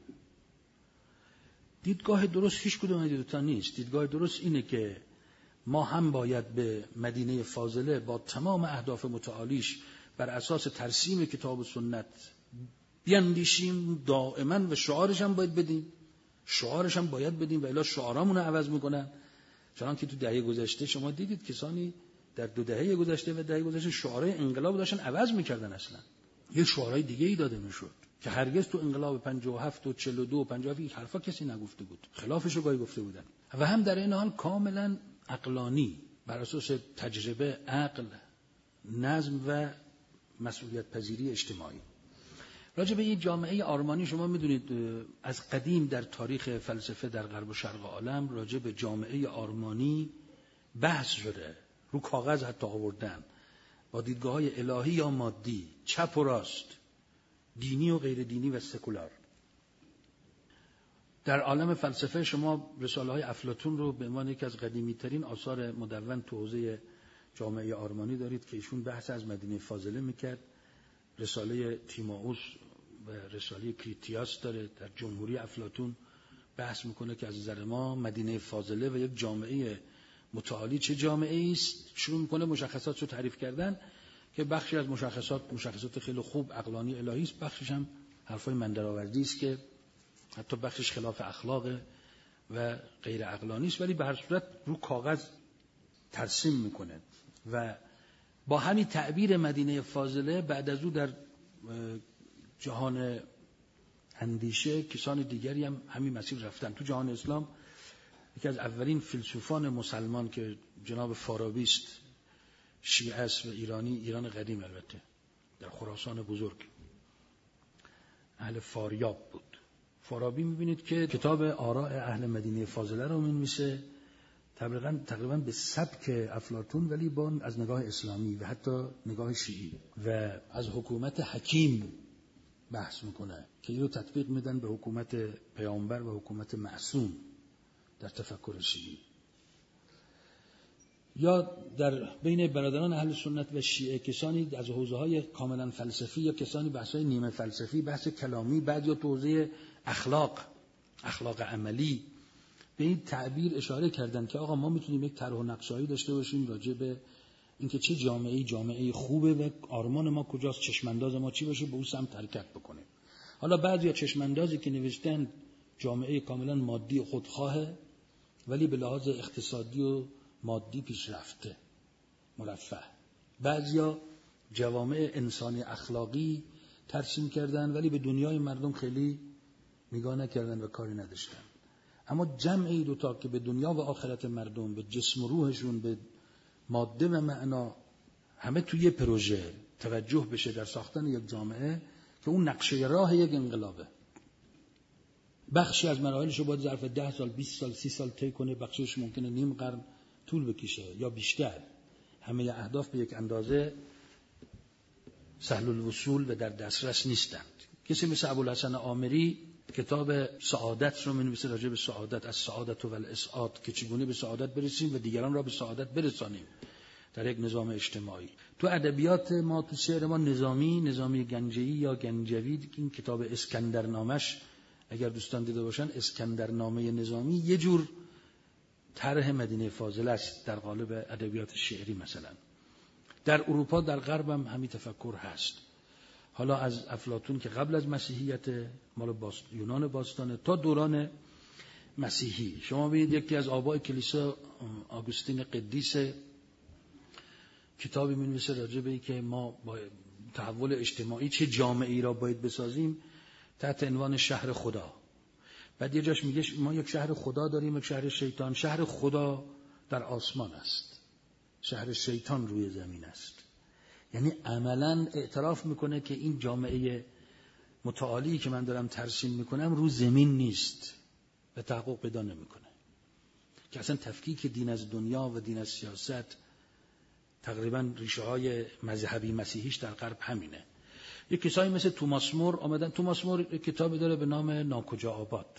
دیدگاه درست هیچ کدوم از دو تا نیست. دیدگاه درست اینه که ما هم باید به مدینه فاضله با تمام اهداف متعالیش بر اساس ترسیم کتاب و سنت بیاندیشیم دائما و شعارش هم باید بدیم. شعارش هم باید بدیم و الا شعارامون رو عوض میکنن. چون که تو دهه گذشته شما دیدید کسانی در دو دهه گذشته و دهه گذشته شعارهای انقلاب داشتن عوض میکردن، اصلا یه شعارهای دیگه ای داده میشد که هرگز تو انقلاب پنجاه و هفت و چهل و دو و پنجاه و هفت حرفا کسی نگفته بود، خلافش رو گاهی گفته بودن. و هم در این حال کاملا عقلانی، بر اساس تجربه، عقل، نظم و مسئولیت پذیری اجتماعی. راجع به این جامعه آرمانی شما میدونید از قدیم در تاریخ فلسفه در غرب و شرق عالم راجع به جامعه آرمانی بحث شده، رو کاغذ حتی آوردن، با دیدگاه‌های الهی یا مادی، چپ و راست، دینی و غیر دینی و سکولار. در عالم فلسفه شما رساله های افلاطون رو به عنوان یکی از قدیمی ترین آثار مدون تو حوزه جامعه آرمانی دارید که ایشون بحث از مدینه فاضله میکرد. رساله تیمائوس و رساله کریتیاس داره. در جمهوری افلاطون بحث میکنه که از نظر ما مدینه فاضله و یک جامعه متعالی چه جامعه است. شروع میکنه مشخصات رو تعریف کردن که بخشی از مشخصات مشخصات خیلی خوب عقلانی الهی است، بخشش هم حرفای مندرآوردی است که حتی بخشش خلاف اخلاق و غیر عقلانی است، ولی به هر صورت رو کاغذ ترسیم میکنه. و با همین تعبیر مدینه فاضله بعد از او در جهان اندیشه کسان دیگری هم همین مسیر رفتن. تو جهان اسلام یکی از اولین فیلسوفان مسلمان که جناب فارابی است، شیعه است و ایرانی، ایران قدیم البته، در خراسان بزرگ اهل فاریاب بود. فارابی میبینید که کتاب آراء اهل مدینه فاضله رو می‌نویسه تقریباً تقریباً به سبک افلاطون، ولی با از نگاه اسلامی و حتی نگاه شیعی، و از حکومت حکیم بحث میکنه که این رو تطبیق میدن به حکومت پیامبر و حکومت معصوم در تفکر شیعی. یا در بین برادران اهل سنت و شیعه کسانی از حوزه‌های کاملا فلسفی یا کسانی بحث‌های نیمه فلسفی، بحث کلامی، بعد یا حوزه اخلاق، اخلاق عملی، به این تعبیر اشاره کردن که آقا ما میتونیم یک طرح و نقشه‌ای داشته باشیم راجع به اینکه چه جامعه‌ای جامعه خوبه و آرمان ما کجاست، چشمانداز ما چی باشه، به اون سمت حرکت بکنیم. حالا بعضیا چشماندازی که نوشتن جامعه کاملا مادی و خودخواهه ولی به لحاظ اقتصادی و مادی پیشرفته، مرفه. بعضیا جوامع انسانی اخلاقی ترسیم کردن ولی به دنیای مردم خیلی نگاه نکردن و کاری نداشتن. اما جمعی دوتا که به دنیا و آخرت مردم، به جسم و روحشون، به ماده و معنا، همه توی پروژه توجه بشه در ساختن یک جامعه که اون نقشه راه یک انقلابه. بخشی از مراحلش رو باید ظرف ده سال، بیست سال، سی سال طی کنه، بخشش ممکنه نیم قرن طول بکشه یا بیشتر. همه اهداف به یک اندازه سهل الوصول و در دسترس نیستند. کسی مثل ابوالحسن آمری کتاب سعادت رو می‌نویسه راجع به سعادت، از سعادت و الاسعاد، که چگونه به سعادت برسیم و دیگران را به سعادت برسانیم در یک نظام اجتماعی. تو ادبیات ما، تو شعر ما، نظامی نظامی گنجوی یا گنجوی، این کتاب اسکندرنامش اگر دوستان دیده باشن، اسکندرنامه نظامی یه جور طرح مدینه فاضله است در قالب ادبیات شعری. مثلا در اروپا، در غرب هم همین تفکر هست. حالا از افلاطون که قبل از مسیحیت، مال باست، یونان باستانه، تا دوران مسیحی. شما ببینید یکی از آبای کلیسا، آگوستین قدیس، کتابی می‌نویسه راجع به این که ما با تحول اجتماعی چه جامعه‌ای را باید بسازیم تحت عنوان شهر خدا. بعد یه جاش میگه ما یک شهر خدا داریم، یک شهر شیطان. شهر خدا در آسمان است، شهر شیطان روی زمین است. یعنی عملاً اعتراف میکنه که این جامعه متعالی که من دارم ترسیم میکنم رو زمین نیست و تحقق پیدا نمیکنه. که اصلا تفکیک دین از دنیا و دین از سیاست تقریباً ریشه های مذهبی مسیحیش در غرب همینه. یک کسایی مثل توماس مور آمدن. توماس مور یک کتابی داره به نام ناکجا آباد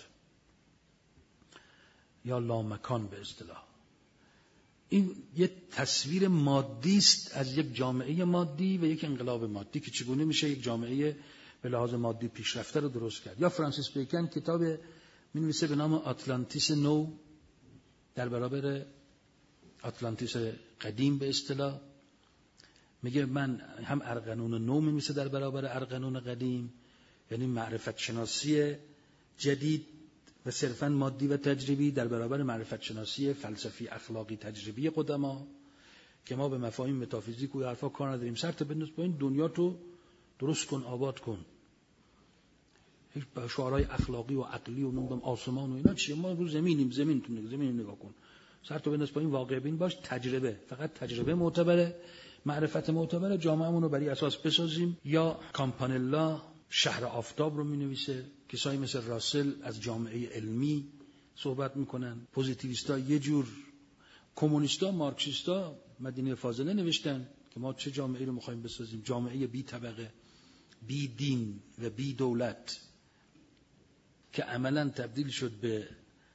یا لامکان به اصطلاح. این یه تصویر مادی است از یک جامعه مادی و یک انقلاب مادی که چگونه میشه یک جامعه به لحاظ مادی پیشرفته رو درست کرد. یا فرانسیس بیکن کتاب می‌نویسه به نام آتلانتیس نو، در برابر آتلانتیس قدیم به اصطلاح. میگه من هم ارقنون نو می‌نویسه در برابر ارقنون قدیم، یعنی معرفت شناسی جدید و صرفاً مادی و تجربی در برابر معرفت شناسی فلسفی اخلاقی تجربی قدما، که ما به مفاهیم متافیزیک و حرفا کار نداریم. سرت بنداز با این دنیا تو درست کن، آباد کن. هیچ شعارهای اخلاقی و عقلی و نمیدونم آسمان و اینا چیه؟ ما رو زمینیم، زمین تو نگاه، زمین نگاه کن. سرت بنداز با این واقع بین باش. تجربه، فقط تجربه معتبره، معرفت معتبره، جامعه‌مون رو بر این اساس بسازیم. یا کامپانلا شهر آفتاب رو می‌نویسه. کسایی مثل راسل از جامعه علمی صحبت میکنن. پوزیتیویستا یه جور، کمونیستا، مارکسیستا مدینه فاضله نوشتن که ما چه جامعه‌ای رو می‌خوایم بسازیم، جامعه بی طبقه، بی دین و بی دولت. که عملاً تبدیل شد به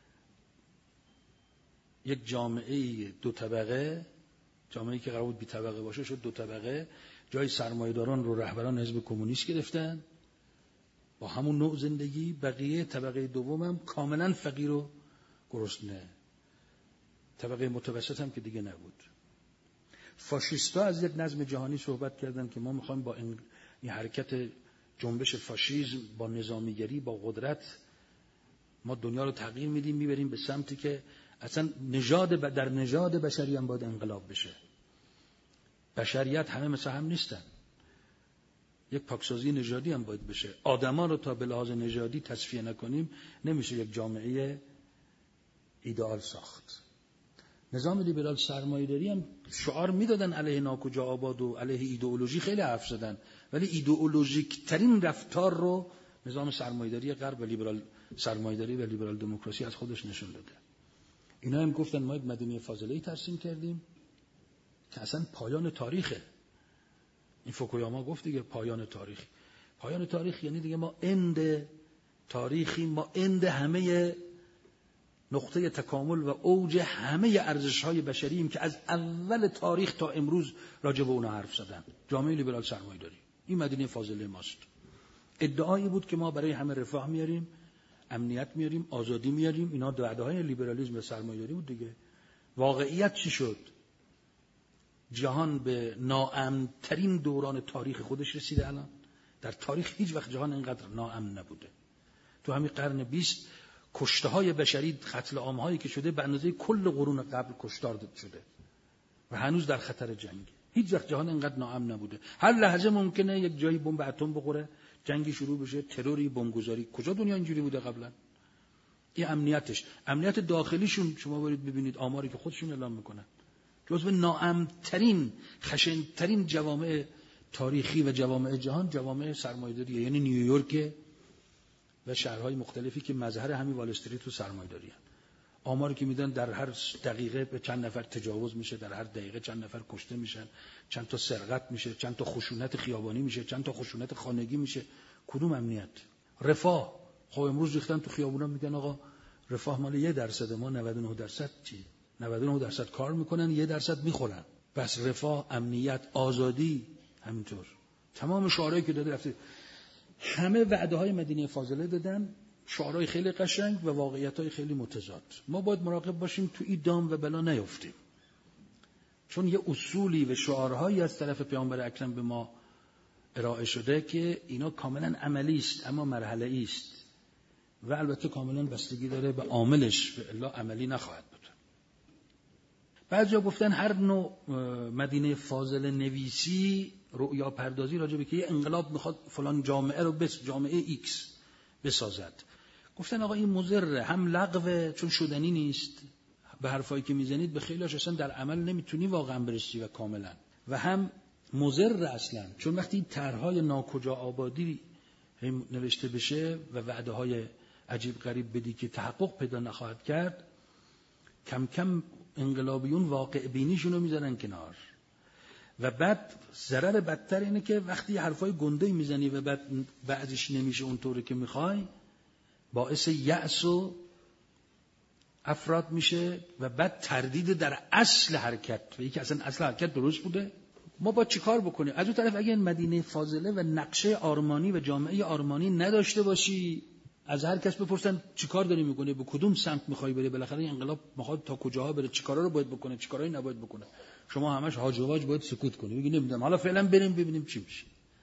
یک جامعه دو طبقه، جامعه‌ای که قرار بود بی طبقه باشه شد دو طبقه، جای سرمایه‌داران رو رهبران حزب کمونیست گرفتن با همون نوع زندگی، بقیه طبقه دوم هم کاملاً فقیر و گرسنه، طبقه متوسط هم که دیگه نبود. فاشیستا از یک نظم جهانی صحبت کردن که ما میخوایم با این, این حرکت جنبش فاشیسم، با نظامیگری، با قدرت ما دنیا رو تغییر میدیم، میبریم به سمتی که اصلا نژاد در نژاد بشری هم باید انقلاب بشه. بشریت همه مثل هم نیستن، یک پاکسازی نژادی هم باید بشه. آدما رو تا به لحاظ نژادی تصفیه نکنیم نمیشه یک جامعه ایدئال ساخت. نظام لیبرال سرمایه‌داری هم شعار میدادن علیه ناکجا آباد و علیه ایدئولوژی خیلی حرف زدن، ولی ایدئولوژیک ترین رفتار رو نظام سرمایه‌داری غرب و لیبرال سرمایه‌داری و لیبرال دموکراسی از خودش نشون داده. اینا هم گفتن ما یک مدینه فاضله‌ای ترسیم کردیم که اصلا پایان تاریخه. این فوکویاما گفت دیگه پایان تاریخ. پایان تاریخ یعنی دیگه ما اند تاریخی، ما اند همه نقطه تکامل و اوج همه ارزش‌های بشریم که از اول تاریخ تا امروز راجع به اونها حرف زدن. جامعه لیبرال سرمایه‌داری این مدینه فاضله ماست. ادعایی بود که ما برای همه رفاه میاریم، امنیت میاریم، آزادی میاریم. اینا وعده‌های لیبرالیسم و سرمایه‌داری بود دیگه. واقعیت چی شد؟ جهان به ناامن‌ترین دوران تاریخ خودش رسیده. الان در تاریخ هیچ وقت جهان اینقدر ناامن نبوده. تو همین قرن بیست کشته‌های بشری، قتل عام‌هایی که شده به اندازه کل قرون قبل کشتار داده شده و هنوز در خطر جنگ. هیچ وقت جهان اینقدر ناامن نبوده. هر لحظه ممکنه یک جایی بمب اتم بخوره، جنگی شروع بشه، تروری، بمبگذاری. کجا دنیا اینجوری بوده قبلا؟ این امنیتش، امنیت داخلیشون شما برید ببینید آماری که خودشون اعلام میکنن، جزو ناامن‌ترین، خشن‌ترین جوامع تاریخی و جوامع جهان جوامع سرمایه‌داریه. یعنی نیویورک و شهرهای مختلفی که مظهر همین وال استریت و سرمایه‌داری هستند. آماری که میدن در هر دقیقه به چند نفر تجاوز میشه، در هر دقیقه چند نفر کشته میشن، چند تا سرقت میشه، چند تا خشونت خیابانی میشه، چند تا خشونت خانگی میشه. کدوم امنیت؟ رفاه. خب امروز ریختن تو خیابونا میگن آقا رفاه مال یک درصد، ما نود و نه درصد چی؟ نود و نه درصد کار میکنن، یک درصد میخورن. بس رفاه، امنیت، آزادی همینطور. تمام شعارهایی که داده رفته، همه وعده های مدینه فاضله دادن، شعارهای خیلی قشنگ و واقعیت‌های خیلی متضاد. ما باید مراقب باشیم تو این دام و بلا نیفتیم، چون یه اصولی و شعارهایی از طرف پیامبر اکرم به ما ارائه شده که اینا کاملا عملی است اما مرحله‌ای است و البته کاملا بستگی داره به عاملش، و الا عملی نخواهد بود. بعضیا گفتن هر نوع مدینه فاضله نویسی رؤیا پردازی راجع به که یه انقلاب میخواد فلان جامعه رو بس جامعه ایکس بسازد. گفتن آقا این مضره، هم لغوه چون شدنی نیست، به حرفایی که میزنید به خیلیش اصلا در عمل نمیتونی واقعا برسی و کاملا، و هم مضره اصلا چون وقتی طرحهای ناکجا آبادی نوشته بشه و وعده های عجیب غریب بدی که تحقق پیدا نخواهد کرد، کم کم انقلابیون واقع بینیشون رو میذارن کنار. و بعد ضرر بدتر اینه که وقتی حرفای گنده میزنی و بعد بعدش نمیشه اونطوری که میخوای، باعث یأس و افراد میشه و بعد تردید در اصل حرکت، و یکی اصلا اصل حرکت درست بوده. ما با چی کار بکنیم؟ از اون طرف اگه مدینه فاضله و نقشه آرمانی و جامعه آرمانی نداشته باشی، از هر کس بپرسن چی کار داری میکنه، به کدوم سمت میخوای بری، بالاخره این انقلاب میخواد تا کجاها بره، چی کارا رو باید بکنه، چی کارایی نباید بکنه. شما همش هاج و واج باید سکوت کنی، بگی نمیدونم، حالا فعلا بریم ببینیم چی میشه.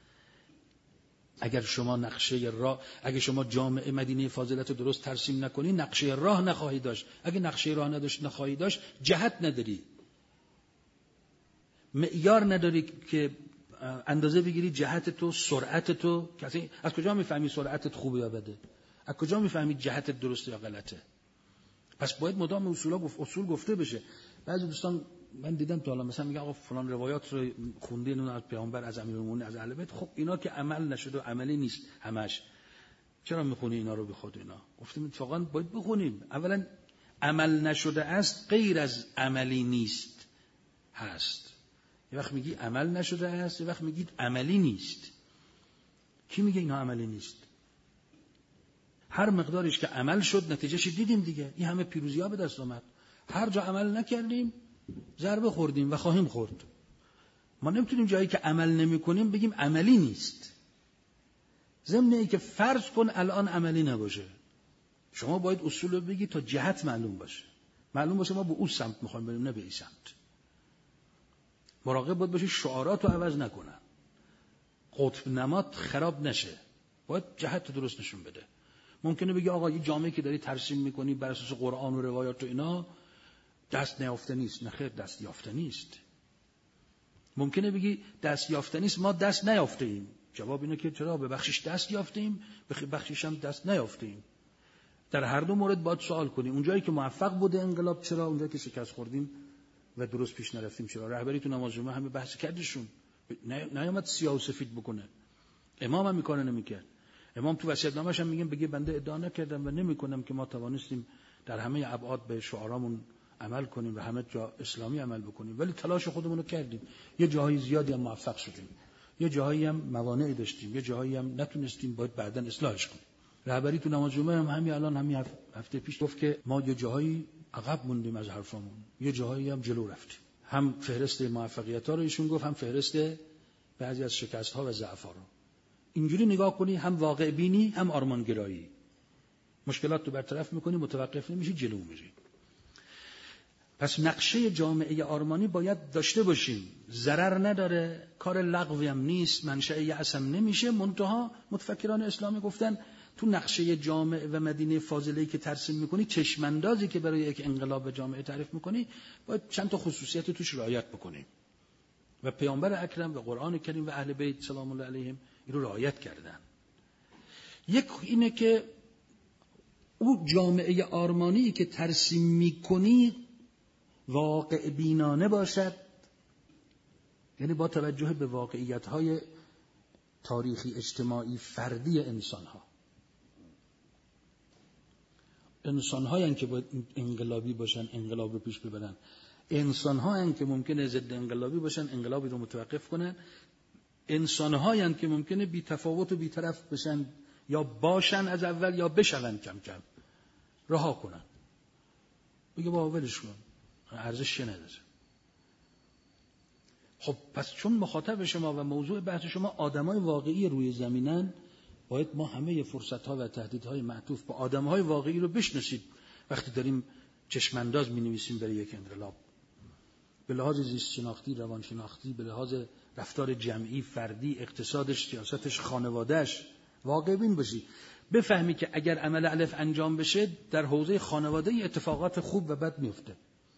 اگر شما نقشه راه، اگه شما جامعه مدینه فاضلت رو درست ترسیم نکنی، نقشه راه نخواهی داشت. اگه نقشه راه نداشت نخواهی داشت، جهت نداری، معیار نداری که اندازه بگیری جهت تو، سرعت تو. کسی از کجا میفهمی سرعتت خوبه یا بده؟ از کجا میفهمی جهتت درسته یا غلطه؟ پس باید مدام اصولا گفت اصول گفته بشه. بعضی دوستان من دیدم تا حالا مثلا میگن آقا فلان روایات رو خوندین اون از پیامبر، از امیرالمومنین، از اهل بیت، خب اینا که عمل نشده و عملی نیست همش، چرا میخونی اینا رو به خود اینا؟ گفتیم اتفاقا باید بخونیم. اولا عمل نشده است غیر از عملی نیست هست. یه وقت میگی عمل نشده است، یه وقت میگید عملی نیست. کی میگه اینا عملی نیست؟ هر مقدارش که عمل شد نتیجهش دیدیم دیگه. این همه پیروزی‌ها به دست آمد. هر جا عمل نکردیم ضربه خوردیم و خواهیم خورد. ما نمیتونیم جایی که عمل نمی‌کنیم بگیم عملی نیست. ضمن این که فرض کن الان عملی نباشه، شما باید اصول رو بگی تا جهت معلوم باشه. معلوم باشه ما به اون سمت می‌خوایم بریم، نه به این سمت. مراقب باید باشی شعارات رو عوض نکنن، قطب نماد خراب نشه، باید جهت درست نشون بده. ممکنه بگی آقا این جامعه که داری ترسیم می‌کنی بر اساس قرآن و روایات و اینا دست نیافته نیست. نه خیر، دست یافته نیست. ممکنه بگی دست یافته نیست، ما دست نیافته ایم. جواب اینه که چرا؟ به بخشش دست یافتیم، به بخشش هم دست نیافته ایم. در هر دو مورد باید سوال کنیم. اونجایی که موفق بوده انقلاب چرا؟ اونجایی که شکست خوردیم و درست پیش نرفتیم چرا؟ رهبری تو نماز جمعه همه بحث کردشون، نیامد سیاه و سفید بکنه. امام هم میکنه نمیکرد. امام تو وصیت‌نامه‌اش هم میگه بگه بنده ادعا نکردم و نمیکنم که ما توانستیم در همه ابعاد به شعارامون عمل کنیم و همه جا اسلامی عمل بکنیم، ولی تلاش خودمون رو کردیم. یه جاهای زیادی هم موفق شدیم، یه جاهایی هم موانعی داشتیم، یه جاهایی هم نتونستیم، باید بعداً اصلاحش کنیم. رهبری تو نماز جمعه هم همین الان همین هفته پیش گفت که ما یه جاهایی عقب موندیم از حرفمون، یه جاهایی هم جلو رفتیم. هم فهرست موفقیت‌ها رو ایشون گفت، هم فهرست بعضی از شکست‌ها و ضعف‌ها رو. اینجوری نگاه کنی، هم واقع بینی هم آرمانگرایی. مشکلات رو برطرف می‌کنی، متوقف نمی‌شی، جلو می‌ری. پس نقشه جامعه آرمانی باید داشته باشیم. ضرر نداره، کار لغوی هم نیست، منشأ یأس هم نمیشه. منتها متفکران اسلامی گفتن تو نقشه جامعه و مدینه فاضله‌ای که ترسیم می‌کنی، چشم‌اندازی که برای یک انقلاب جامعه تعریف می‌کنی، باید چند تا خصوصیت توش رعایت بکنی. و پیامبر اکرم و قرآن کریم و اهل بیت سلام الله علیهم این رو رعایت کردن. یک اینه که او جامعه آرمانی که ترسیم می‌کنی واقع بینانه باشد، یعنی با توجه به واقعیت‌های تاریخی اجتماعی فردی انسان‌ها. انسان‌هایی که باید انقلابی باشن، انقلاب رو پیش ببرن. انسان‌هایی که ممکنه ضد انقلابی باشن، انقلابی رو متوقف کنن. انسان‌هایی که ممکنه بی تفاوت و بی طرف بشن، یا باشن از اول یا بشون کم کم، رها کنن. بگه با ولش کن، ارزش نداره. خب پس چون مخاطب شما و موضوع بحث شما آدمای واقعی روی زمینن، باید ما همه فرصت‌ها و تهدیدهای معطوف به آدم‌های واقعی رو بشناسید وقتی داریم چشم‌انداز می‌نویسیم برای یک انقلاب. به لحاظ زیست شناختی، روان شناختی، به لحاظ رفتار جمعی، فردی، اقتصادش، سیاستش، خانواده‌اش واقع بین باشی. بفهمی که اگر عمل الف انجام بشه در حوزه خانواده اتفاقات خوب و بد میفته.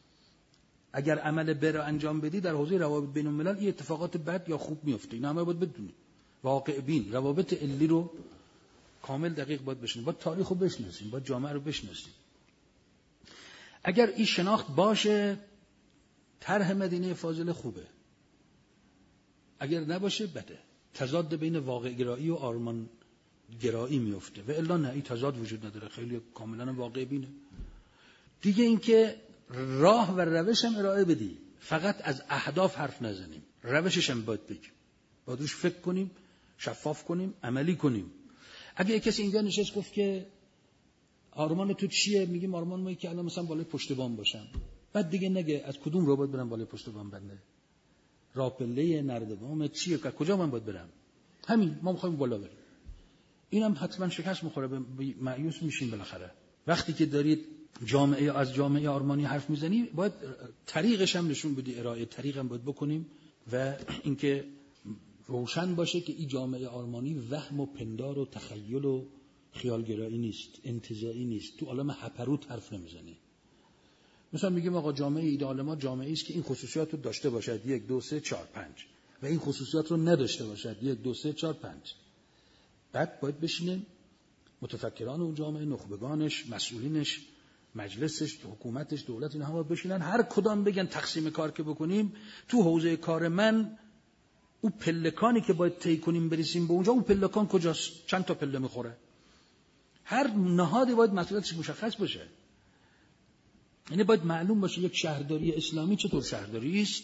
اگر عمل ب را انجام بدی در حوزه روابط بین الملل این اتفاقات بد یا خوب میفته. این همه باید بدونی. واقع بین، روابط علی رو کامل دقیق باید بشناسیم، باید تاریخ رو بشناسیم، باید جامعه رو بشناسیم. اگر این شناخت باشه طرح مدینه فاضله خوبه، اگر نباشه بده. تضاد بین واقع گرایی و آرمان گرایی میفته و الا نه، این تضاد وجود نداره، خیلی کاملا واقع بینه. دیگه اینکه راه و روش هم ارائه بدی، فقط از اهداف حرف نزنیم، روشش هم باید بگیم، باید روش فکر کنیم، شفاف کنیم، عملی کنیم. اگه کسی اینجا نشست گفت که آرمان تو چیه، میگیم آرمان ما که الان مثلا بالای پشت بام باشم، بعد دیگه نگه از کدوم رو باید برم بالای پشت بام، بنده راپله نردبام چیه، کجا من باید برم، همین ما میخوایم بالا بریم. اینم حتما شکست میخوره، مایوس میشین بالاخره. وقتی که دارید جامعه از جامعه آرمانی حرف میزنی باید طریقش هم نشون بدی، ارائه طریق هم باید بکنیم و اینکه روشن باشه که این جامعه آرمانی وهم و پندار و تخیل و خیالگرایی نیست، انتزاعی نیست، تو عالم هپروت حرف نمیزنی. مثلا میگیم آقا جامعه ایدئال ما جامعه است که این خصوصیات رو داشته باشد، یک دو سه چهار پنج، و این خصوصیات رو نداشته باشد، یک دو سه چهار پنج. بعد باید بشینیم متفکران اون جامعه، نخبگانش، مسئولینش، مجلسش، حکومتش، دولت، اینها باید بشینن هر کدام بگن تقسیم کار که بکنیم تو حوزه کار من اون پلکانی که باید طی کنیم برسیم به اونجا، اون پلکان کجاست، چند تا پله میخوره. هر نهادی باید مسئولیتش مشخص باشه. یعنی باید معلوم باشه یک شهرداری اسلامی چطور شهرداری است،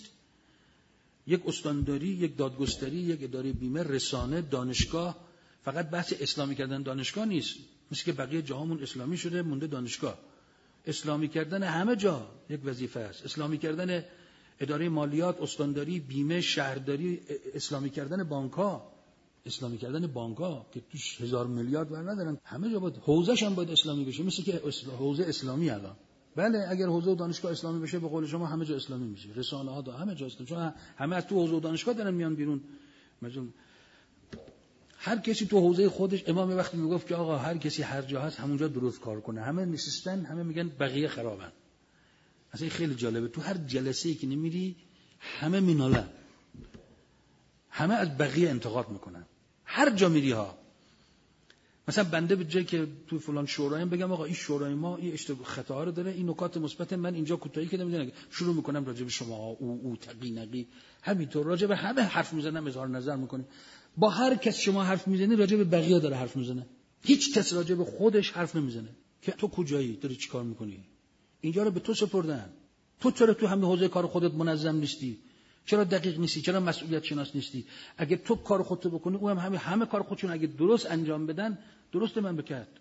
یک استانداری، یک دادگستری، یک اداره بیمه، رسانه، دانشگاه. فقط بحث اسلامی کردن دانشگاه نیست، مثل که بقیه جاهامون اسلامی شده، مونده دانشگاه. اسلامی کردن همه جا یک وظیفه است. اسلامی کردن اداره مالیات، استانداری، بیمه، شهرداری، اسلامی کردن بانک‌ها، اسلامی کردن بانک‌ها که توش هزار میلیارد ور ندارن، همه جا باید حوزه‌ش هم باید اسلامی بشه. مثل که حوزه اسلامی الان، بله اگر حوزه و دانشگاه اسلامی بشه به قول شما همه جا اسلامی میشه، رسانه‌ها دا همه جا اسلامی، چون همه از تو حوزه و دانشگاه دارن میان بیرون. مثلا هر کسی تو حوزه خودش. امام وقتی میگفت که آقا هر کسی هر جا هست همونجا درست کار کنه، همه نشستن همه میگن بقیه خرابن. اصلا خیلی جالبه، تو هر جلسه‌ای که نمیری همه مینالن، همه از بقیه انتقاد میکنن، هر جا میری ها. مثلا بنده به جای که تو فلان شورایی بگم آقا این شورای ما این اشتباه خطاها رو داره، این نکات مثبت من اینجا کوتاهی کردم، میدونن شروع میکنم راجع به شما او او تقی نقی، همینطور راجع به همه حرف میزنم، اظهار نظر میکنم. با هر کس شما حرف میزنی راجع به بقیه داره حرف میزنه، هیچ کس راجع به خودش حرف نمیزنه که تو کجایی، داری چیکار میکنی، اینجا رو به تو سپردن، تو چرا تو همه حوزه کار خودت منظم نیستی، چرا دقیق نیستی، چرا مسئولیت شناس نیستی. اگه تو کار خودت بکنی اونم همه همه کار خودشون اگه درست انجام بدن، درست من بکرد.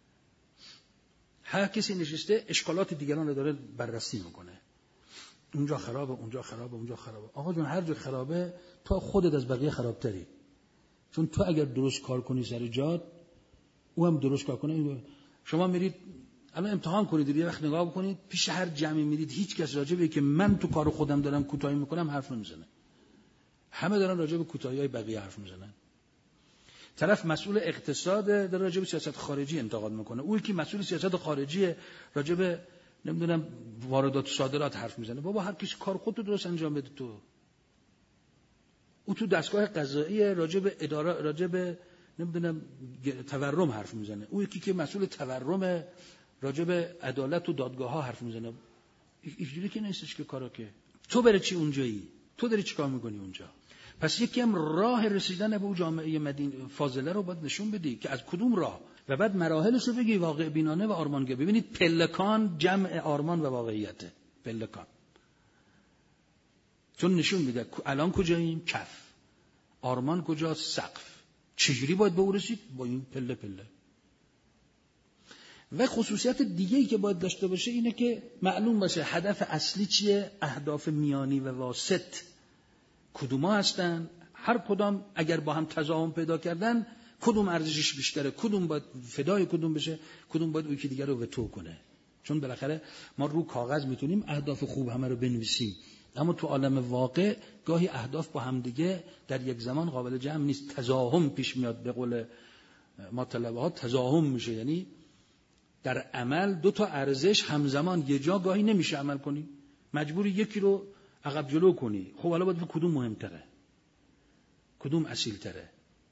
هر کسی نشسته اشکالات دیگران رو داره بررسی میکنه، اونجا خرابه، اونجا خرابه، اونجا خرابه. آقا جون هر جا خرابه تو خودت از بقیه خرابتری، چون تو اگر درست کار کنی سر جات، او هم درست کار کنه. شما میرید الان امتحان کنید، یه وقت نگاه بکنید پیش هر جمعی میرید، هیچ کس راجع به که من تو کار خودم دارم کوتاهی میکنم حرف نمیزنه، همه دارن راجع به کوتاهی‌های بقیه حرف میزنن. طرف مسئول اقتصاد داره راجع به سیاست خارجی انتقاد میکنه، اون یکی مسئول سیاست خارجی راجع به نمیدونم واردات و صادرات حرف میزنه. بابا هر کسی کار خودت رو درست انجام بده. تو او تو دستگاه قضایی راجع به اداره، راجع به نمیدونم تورم حرف میزنه، اون یکی که مسئول تورم راجع به عدالت و دادگاه ها حرف میزنه. اینجوری که نیستش که کارا، که تو بره چی اونجایی، تو داری چیکار میکنی اونجا. پس یکی هم راه رسیدن به اون جامعه مدین فاضله رو باید نشون بدی که از کدوم راه، و بعد مراحلش رو بگی، واقع بینانه و آرمانگرا. ببینید پلکان جمع آرمان و واقعیته، پلکان، چون نشون میده الان کجاییم، کف، آرمان کجاست، سقف. چجوری باید به اون رسید؟ با این پله پله. و خصوصیت دیگه‌ای که باید داشته باشه اینه که معلوم باشه هدف اصلی چیه، اهداف میانی و واسط کدوما هستن، هر کدام اگر با هم تضاهم پیدا کردن کدوم ارزشش بیشتره، کدوم باید فدای کدوم بشه، کدوم باید اون یکی دیگر رو وتو کنه. چون بالاخره ما رو کاغذ میتونیم اهداف خوب همه رو بنویسیم، اما تو عالم واقع گاهی اهداف با هم دیگه در یک زمان قابل جمع نیست، تضاهم پیش میاد. به قول ما طلبه ها تضاهم میشه، یعنی در عمل دو تا ارزش همزمان یه جا گاهی نمیشه عمل کنی، مجبوری یکی رو عقب جلو کنی. خب حالا باید کدوم مهمتره، کدوم اصیل‌تره.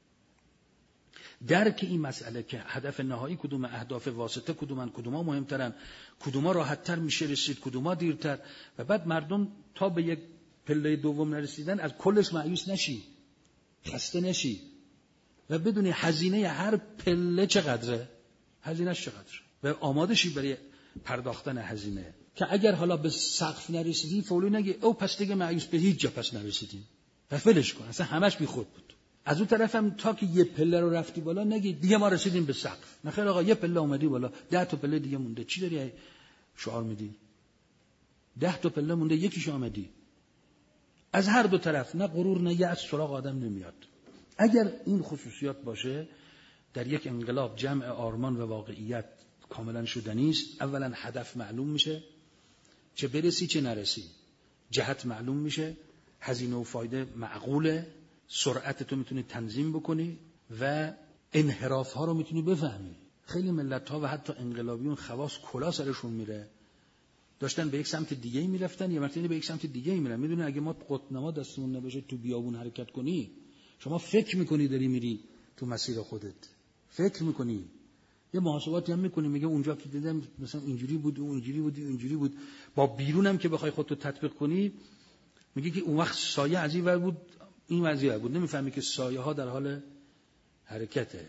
درک این مسئله که هدف نهایی کدوم، اهداف واسطه کدومن، کدوما مهمترن، کدوما راحت‌تر میشه رسید، کدوما دیرتر، و بعد مردم تا به یک پله دوم نرسیدن از کلش مایوس نشی، خسته نشی، و بدونی هزینه هر پله چقدره، هزینه‌اش چقدره، و آماده شی برای پرداختن هزینه. که اگر حالا به سقف نرسیدی فوری نگی او پس دیگه مایوس به هیچ جا پس نرسیدیم، و ولش کن، اصلا همش بی خود بود. از اون طرفم تا که یه پله رو رفتی بالا نگی دیگه ما رسیدیم به سقف. نخیر آقا، یه پله اومدی بالا، ده تا پله دیگه مونده، چی داری شعار میدی؟ ده تا پله مونده، یکیش آمدی. از هر دو طرف نه غرور نه یأس سراغ آدم نمیاد. اگر این خصوصیات باشه در یک انقلاب، جمع آرمان و واقعیت کاملا شدنی است. اولا هدف معلوم میشه، چه برسی چه نرسی، جهت معلوم میشه، هزینه و فایده معقوله، سرعت تو میتونی تنظیم بکنی و انحراف ها رو میتونی بفهمی. خیلی ملت ها و حتی انقلابیون خواص کلا سرشون میره، داشتن به یک سمت دیگه ای میرفتن، یه مرتبه به یک سمت دیگه ای میرن. میدونی اگه ما قطب‌نما دستمون نباشه تو بیابون حرکت کنی، شما فکر میکنی داری میری تو مسیر خودت، فکر میکنی، یه محاسباتی هم میکنی، میگه اونجا که دیدم مثلا اینجوری بود، اون اینجوری بود، اینجوری بود. با بیرونم که بخوای خودتو تطبیق کنی، میگه که اون وقت سایه از این ور بود، این وضعیت بود. نمیفهمی که سایه ها در حال حرکته.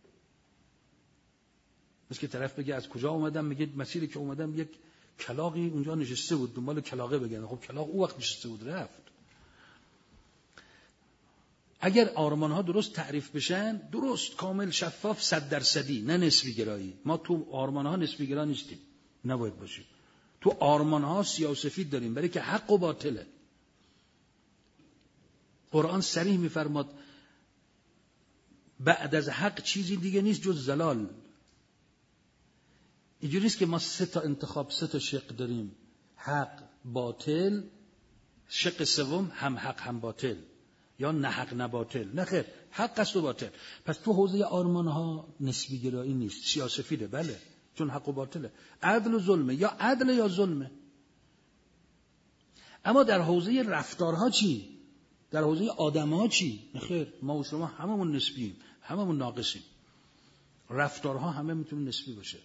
مثل که طرف بگه از کجا اومدم، میگه مسیری که اومدم یک کلاغی اونجا نشسته بود، دنبال کلاغه بگن. خب کلاغ اون وقت نشسته بود، رفت. اگر آرمان ها درست تعریف بشن، درست کامل شفاف صد درصدی، نه نسبی گرایی. ما تو آرمان ها نسبی گرا نیستیم، نباید باشیم. تو آرمان ها سیاه و سفید داریم، برای که حق و باطله. قرآن صریح میفرماد بعد از حق چیزی دیگه نیست جز زلال. اینجوری نیست که ما سه تا انتخاب، سه تا شق داریم، حق، باطل، شق سوم هم حق هم باطل، یا نه حق نه باطل. نه خیر، حق است و باطل. پس تو حوزه آرمان ها نسبی گرایی نیست، سیاه سفیده، بله، چون حق و باطله، عدل و ظلمه، یا عدل یا ظلمه. اما در حوزه رفتارها چی؟ در حوزه آدم‌ها چی؟ نه خیر، ما و شما هممون نسبییم، هممون ناقصیم. رفتارها همه میتونه نسبی باشه.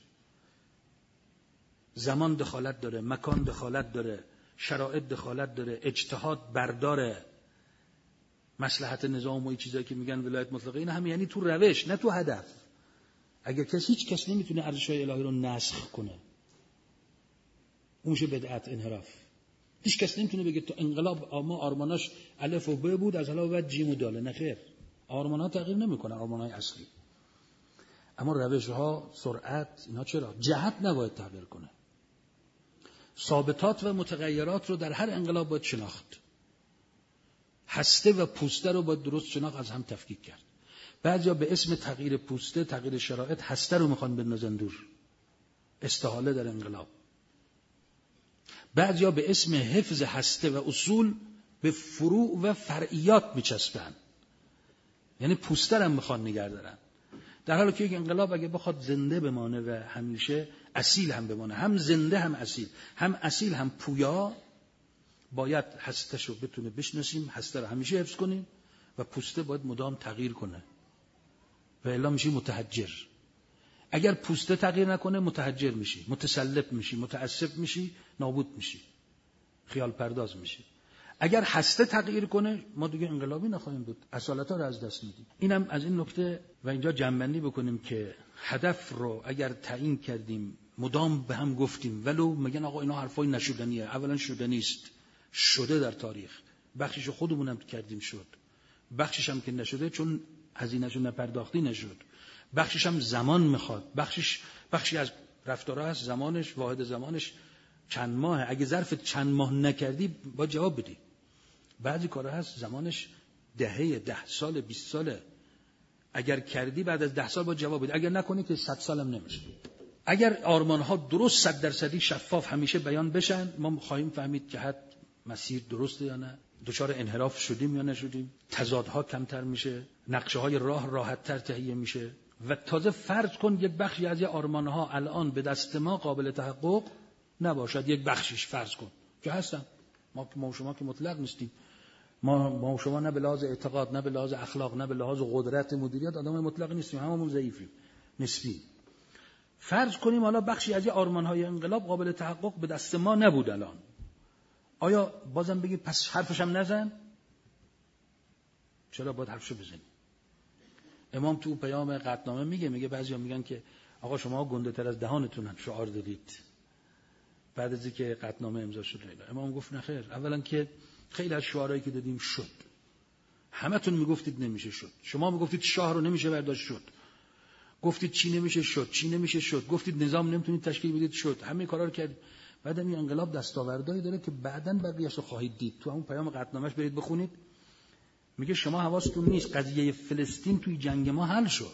زمان دخالت داره، مکان دخالت داره، شرایط دخالت داره، اجتهاد برداره، مصلحت نظام و این چیزایی که میگن ولایت مطلقه، این هم یعنی تو روش، نه تو هدف. اگر کسی، هیچ کس نمیتونه ارزش‌های الهی رو نسخ کنه، اون میشه بدعت، انحراف. هیچ کس نمیتونه بگه تو انقلاب ما آرماناش الف و ب بود، از حالا بعد جیم و داله. نه خیر، آرمان‌ها تغییر نمیکنه، آرمان‌های اصلی. اما روش‌ها، سرعت، اینا چرا؟ جهت نباید تغییر کنه. ثابتات و متغیرات رو در هر انقلاب باید شناخت. هسته و پوسته رو باید درست شناخت، از هم تفکیک کرد. بعضیا به اسم تغییر پوسته، تغییر شرایط، هسته رو میخوان بندازن دور، استحاله در انقلاب. بعضیا به اسم حفظ هسته و اصول به فروع و فرعیات میچسبن، یعنی پوسته رو هم میخوان نگه دارن. در حالی که یک انقلاب اگه بخواد زنده بمانه و همیشه اصیل هم بمانه، هم زنده هم اصیل، هم اصیل هم پویا، باید هستش رو بتونه بشناسیم، هسته رو همیشه حفظ کنیم و پوسته باید مدام تغییر کنه و الا میشی متحجر. اگر پوسته تغییر نکنه متحجر میشی، متسلب میشی، متعصب میشی، نابود میشی، خیال پرداز میشی. اگر هسته تغییر کنه ما دیگه انقلابی نخواهیم بود، اصالتا رو از دست میدیم. اینم از این نکته. و اینجا جنبندی بکنیم که هدف رو اگر تعیین کردیم، مدام به هم گفتیم، ولو میگن آقا اینا حرفای نشدنیه، اولا شدنی است، شده در تاریخ، بخشش خودمونم کردیم شد، بخشش هم که نشده چون هزینه‌شو نپرداختی نشد، بخشش هم زمان میخواد، بخشش بخشی از رفتارها هست زمانش، واحد زمانش چند ماهه، اگه ظرف چند ماه نکردی باید جواب بدی. بعضی کارها هست زمانش دهه، ده سال، بیست ساله، اگر کردی بعد از ده سال باید جواب بدی، اگر نکنی که صد سالم نمیشه. اگر آرمانها درست صد درصدی شفاف همیشه بیان بشن، ما خواهیم فهمید که حد مسیر درسته یا نه، دچار انحراف شدیم یا نشدیم، تضادها کمتر میشه، نقشه های راه راحت تر تهیه میشه. و تازه فرض کن یک بخشی از آرمانها الان به دست ما قابل تحقق نباشد، یک بخشیش فرض کن که هستن، ما ما شما که مطلق نیستیم، ما ما شما نه به لحاظ اعتقاد، نه به لحاظ اخلاق، نه به لحاظ قدرت مدیریت آدم مطلق نیستیم، هممون ضعیفیم، نسبی. فرض کنیم حالا بخشی از آرمان‌های انقلاب قابل تحقق به دست ما نبود الان، آیا بازم بگید پس حرفش هم نزن؟ چرا باید حرفشو بزنی؟ امام تو پیام قطعنامه میگه میگه بعضیا میگن که آقا شما گنده تر از دهانتونن شعار دادید بعد از اینکه قطعنامه امضا شد. امام گفت نه خیر، اولا که خیلی از شعارهایی که دادیم شد، همتون میگفتید نمیشه شد، شما میگفتید شاه رو نمیشه برداشت شد، گفتید چی نمیشه شد، چی نمیشه شد، گفتید نظام نمیتونید تشکیل بدید شد، همه کارا رو کرد. بعدم این انقلاب دستاوردهایی داره که بعداً بقیه‌اش رو خواهید دید. تو همون پیام قطعنامه‌اش برید بخونید، میگه شما حواستون نیست قضیه فلسطین توی جنگ ما حل شد،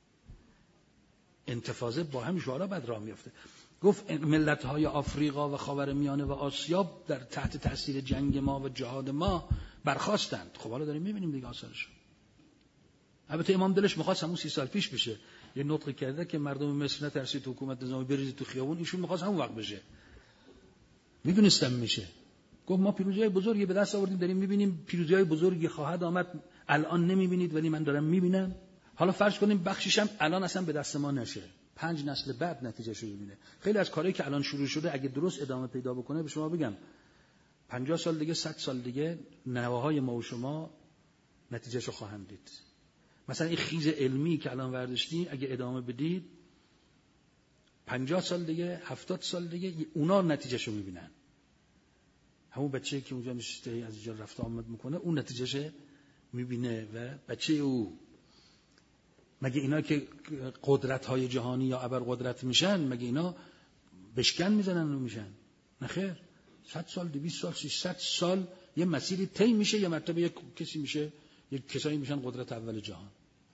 انتفاضه با همین شعارا بعد راه میفته. گفت ملت‌های آفریقا و خاورمیانه و آسیا در تحت تاثیر جنگ ما و جهاد ما برخاستند. خب حالا داریم میبینیم دیگه آثارش. البته امام دلش می‌خواست همون سی سال پیش بشه، یه نطقی کرده که مردم مصر نترسید حکومت نظامی بریزید تو خیابون، ایشون می‌خواست همون وقت بشه، میدونستم میشه. گفت ما پیروزی‌های بزرگی به دست آوردیم، داریم می‌بینیم پیروزی‌های بزرگی خواهد آمد، الان نمی‌بینید ولی من دارم می‌بینم. حالا فرض کنیم بخشش هم الان اصلا به دست ما نشه، پنج نسل بعد نتیجه‌شو ببینه. خیلی از کارهایی که الان شروع شده اگه درست ادامه پیدا بکنه، به شما بگم پنجاه سال دیگه، صد سال دیگه نوه‌های ما و شما نتیجه‌شو خواهند دید. مثلا این خیز علمی که الان ورداشتی اگه ادامه بدید، پنجاه سال دیگه، هفتاد سال دیگه اونا نتیجه‌شو می‌بینن. همون بچه‌ای که اونجا نشسته از اینجا رفت آمد میکنه اون نتیجهش میبینه و بچه او. مگه اینا که قدرت‌های جهانی یا ابرقدرت میشن، مگه اینا بشکن میزنن و میشن؟ نه خیر، صد سال، دویست سال، سیصد سال یه مسیری طی میشه، یه مرتبه یک کسی میشه، یک کسایی میشن قدرت اول جهان.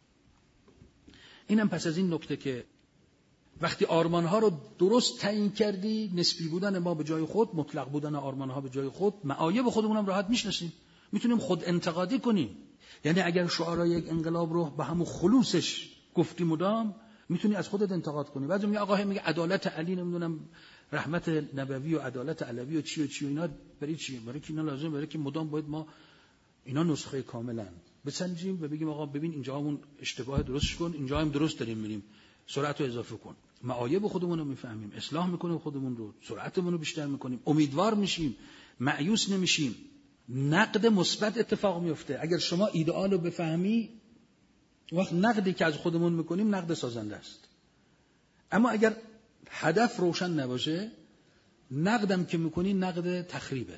اینم پس از این نکته که وقتی آرمانها رو درست تعیین کردی، نسبی بودن ما به جای خود، مطلق بودن آرمانها به جای خود، معایب خودمونم راحت میشناسیم، میتونیم خود انتقادی کنیم. یعنی اگر شعارای یک انقلاب رو به همون خلوصش گفتی مدام، میتونی از خودت انتقاد کنی. بعضی میگه آقا میگه عدالت علی، نمیدونم رحمت نبوی و عدالت علوی و چی و چی و اینا، برای چی؟ برای که اینا لازم، برای که مدام باید ما اینا نسخه کاملا بسنجیم و بگیم آقا ببین اینجا همون اشتباه درستش کن، اینجا هم درست داریم میریم، سرعت رو اضافه کن. معایب خودمون رو میفهمیم، اصلاح میکنیم خودمون رو، سرعتمون رو بیشتر میکنیم، امیدوار میشیم، مایوس نمیشیم. نقد مثبت اتفاق میفته. اگر شما ایدئال رو بفهمی، وقت نقدی که از خودمون میکنیم نقد سازنده است. اما اگر هدف روشن نباشه، نقدم که میکنی نقد تخریبه،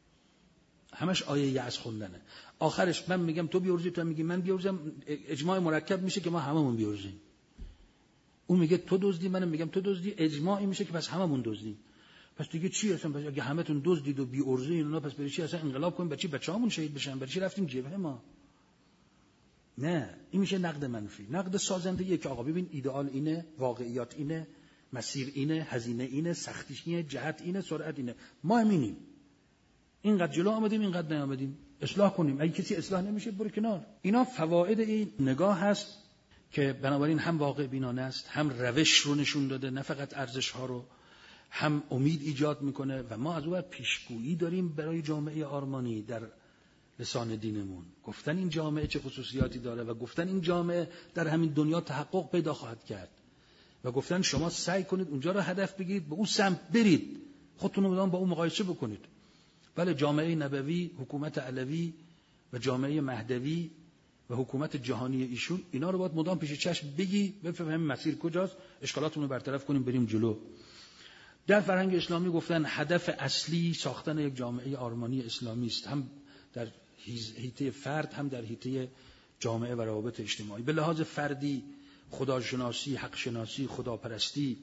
همش آیه یأس خوندنه. آخرش من میگم تو بیورزی، تو میگی من بیورزم، اجماع مرکب میشه که ما هممون بیورزیم. اون میگه تو دزدی، منم میگم تو دزدی، اجماعی میشه که پس هممون دزدیم. پس دیگه چی اصلا؟ پس اگه همتون دزدید و بی ارزه اینا، پس برای چی اصلا انقلاب کنیم؟ برای چی بچه‌هامون شهید بشن؟ برای چی رفتیم جبهه ما؟ نه، این میشه نقد منفی. نقد سازنده که آقا ببین ایدئال اینه، واقعیات اینه، مسیر اینه، هزینه اینه، سختیش اینه، جهت اینه، سرعت اینه. ما همینیم. اینقدر جلو آمدیم، اینقدر نیامدیم. اصلاح کنیم. اگه کسی اصلاح نمیشه برو کنار. اینا فواید این نگاه هست که بنابراین هم واقع بینانه است، هم روش رو نشون داده، نه فقط ارزش ها رو، هم امید ایجاد میکنه. و ما از اون پیشگویی داریم برای جامعه آرمانی در لسان دینمون. گفتن این جامعه چه خصوصیاتی داره و گفتن این جامعه در همین دنیا تحقق پیدا خواهد کرد و گفتن شما سعی کنید اونجا رو هدف بگیرید، به اون سمت برید، خودتون رو با اون مقایسه بکنید. بله، جامعه نبوی، حکومت علوی و جامعه مهدوی و حکومت جهانی ایشون، اینا رو باید مدام پیش چشم بگی، بفهمیم مسیر کجاست، اشکالاتمون رو برطرف کنیم، بریم جلو. در فرهنگ اسلامی گفتن هدف اصلی ساختن یک جامعه آرمانی اسلامی است، هم در حیطه فرد، هم در حیطه جامعه و روابط اجتماعی. به لحاظ فردی خداشناسی، حق شناسی، خداپرستی،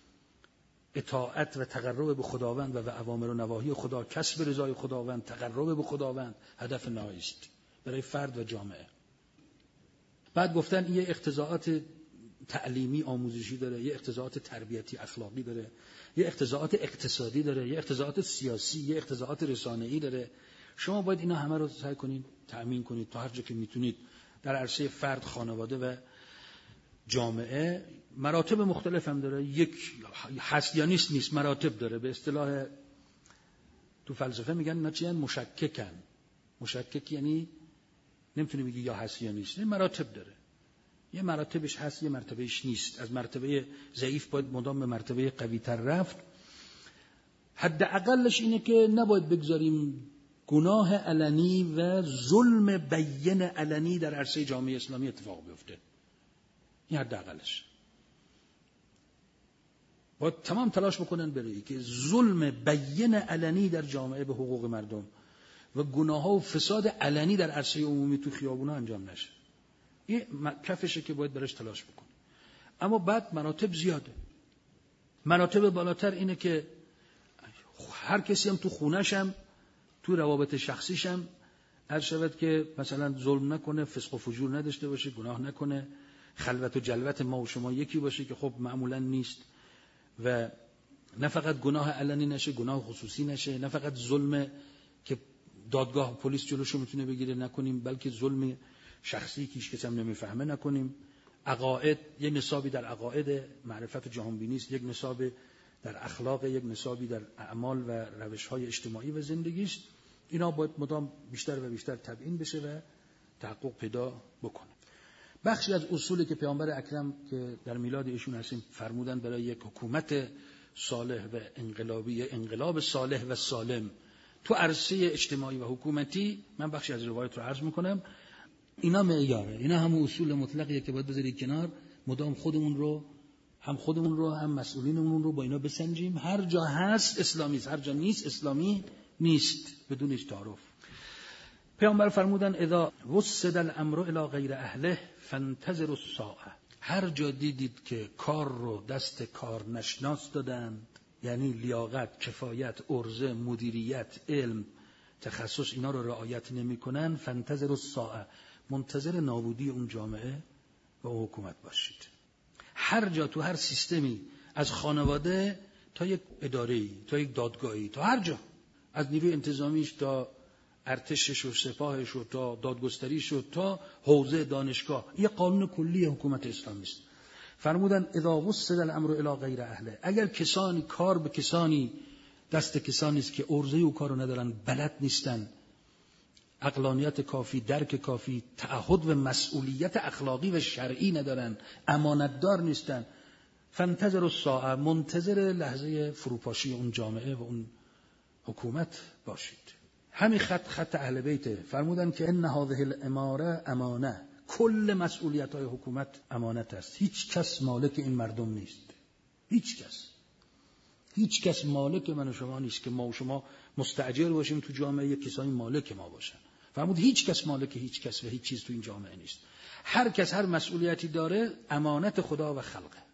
اطاعت و تقرب به خداوند و به اوامر و نواهی خدا، کسب رضای خداوند، تقرب به خداوند هدف نهایی است برای فرد و جامعه. بعد گفتن یه اقتضاعات تعلیمی آموزشی داره، یه اقتضاعات تربیتی اخلاقی داره، یه اقتضاعات اقتصادی داره، یه اقتضاعات سیاسی، یه اقتضاعات رسانه‌ای داره. شما باید اینا همه رو سعی کنید تأمین کنید تا هر جا که میتونید در عرصه فرد، خانواده و جامعه. مراتب مختلف هم داره، یک هست یا نیست نیست، مراتب داره. به اصطلاح تو فلسفه میگن اینا چی هستن؟ مشککن. مشکک یعنی نمیتونی بگی یا هست یا نیست، مراتب داره. یه مراتبش هست، یه مرتبهش نیست. از مرتبه ضعیف باید مدام به مرتبه قوی تر رفت. حداقلش اینه که نباید بگذاریم گناه علنی و ظلم بیین علنی در عرصه جامعه اسلامی اتفاق بیفته. این حداقلش. باید تمام تلاش بکنن برای که ظلم بیین علنی در جامعه به حقوق مردم و گناه ها و فساد علنی در عرصه عمومی تو خیابونا انجام نشه. این کفشه که باید برش تلاش بکنه. اما بعد مراتب زیاده. مراتب بالاتر اینه که هر کسی هم تو خونش هم، تو روابط شخصیش هم هر شود که مثلا ظلم نکنه، فسق و فجور نداشته باشه، گناه نکنه، خلوت و جلوت ما و شما یکی باشه که خب معمولا نیست. و نه فقط گناه علنی نشه، گناه خصوصی نشه، نه فقط ظلم که دادگاه و پلیس جلوشو میتونه بگیره نکنیم، بلکه ظلم شخصی که هیچ کس هم نمیفهمه نکنیم. عقاید، یک نصابی در عقاید معرفت جهان بینی است، یک نصاب در اخلاق، یک نصابی در اعمال و روش‌های اجتماعی و زندگی است. اینا باید مدام بیشتر و بیشتر تبیین بشه و تحقق پیدا بکنه. بخشی از اصولی که پیامبر اکرم که در میلاد ایشون هستیم فرمودن برای یک حکومت صالح و انقلابی، انقلاب صالح و سالم تو عرصه اجتماعی و حکومتی، من بخشی از روایت رو عرض میکنم. اینا معیاره، اینا هم اصول مطلقیه که باید بذارید کنار، مدام خودمون رو هم خودمون رو هم مسئولینمون رو با اینا بسنجیم. هر جا هست اسلامی است، هر جا نیست اسلامی نیست، بدون هیچ تعارف. پیامبر فرمودن اذا وسد الامر الی غیر اهله فانتظروا الساعه. هر جا دیدید که کار رو دست کار نشناس دادند، یعنی لیاقت، کفایت، عرضه، مدیریت، علم، تخصص اینا رو رعایت نمی‌کنن، فانتظروا الساعه، منتظر نابودی اون جامعه و حکومت باشید. هر جا تو هر سیستمی، از خانواده تا یک اداره‌ای، تا یک دادگاهی، تا هر جا، از نیروی انتظامیش تا ارتشش و سپاهش و تا دادگستریش و تا حوزه دانشگاه، یه قانون کلی حکومت اسلامی است. فرمودن اذا وسد الامر الی غیر اهله، اگر کسانی کار به کسانی دست کسانی است که عرضه و کارو ندارن، بلد نیستن، عقلانیت کافی، درک کافی، تعهد و مسئولیت اخلاقی و شرعی ندارن، امانتدار نیستن، فانتظروا الساعه، منتظر لحظه فروپاشی اون جامعه و اون حکومت باشید. همین خط خط اهل بیت. فرمودن که ان هذه الاماره امانه، کل مسئولیت های حکومت امانت است. هیچ کس مالک این مردم نیست، هیچ کس هیچ کس مالک من و شما نیست که ما و شما مستأجر باشیم تو جامعه، یک کسانی مالک ما باشن. فرمود هیچ کس مالک هیچ کس و هیچ چیز تو این جامعه نیست. هر کس هر مسئولیتی داره امانت خدا و خلقه.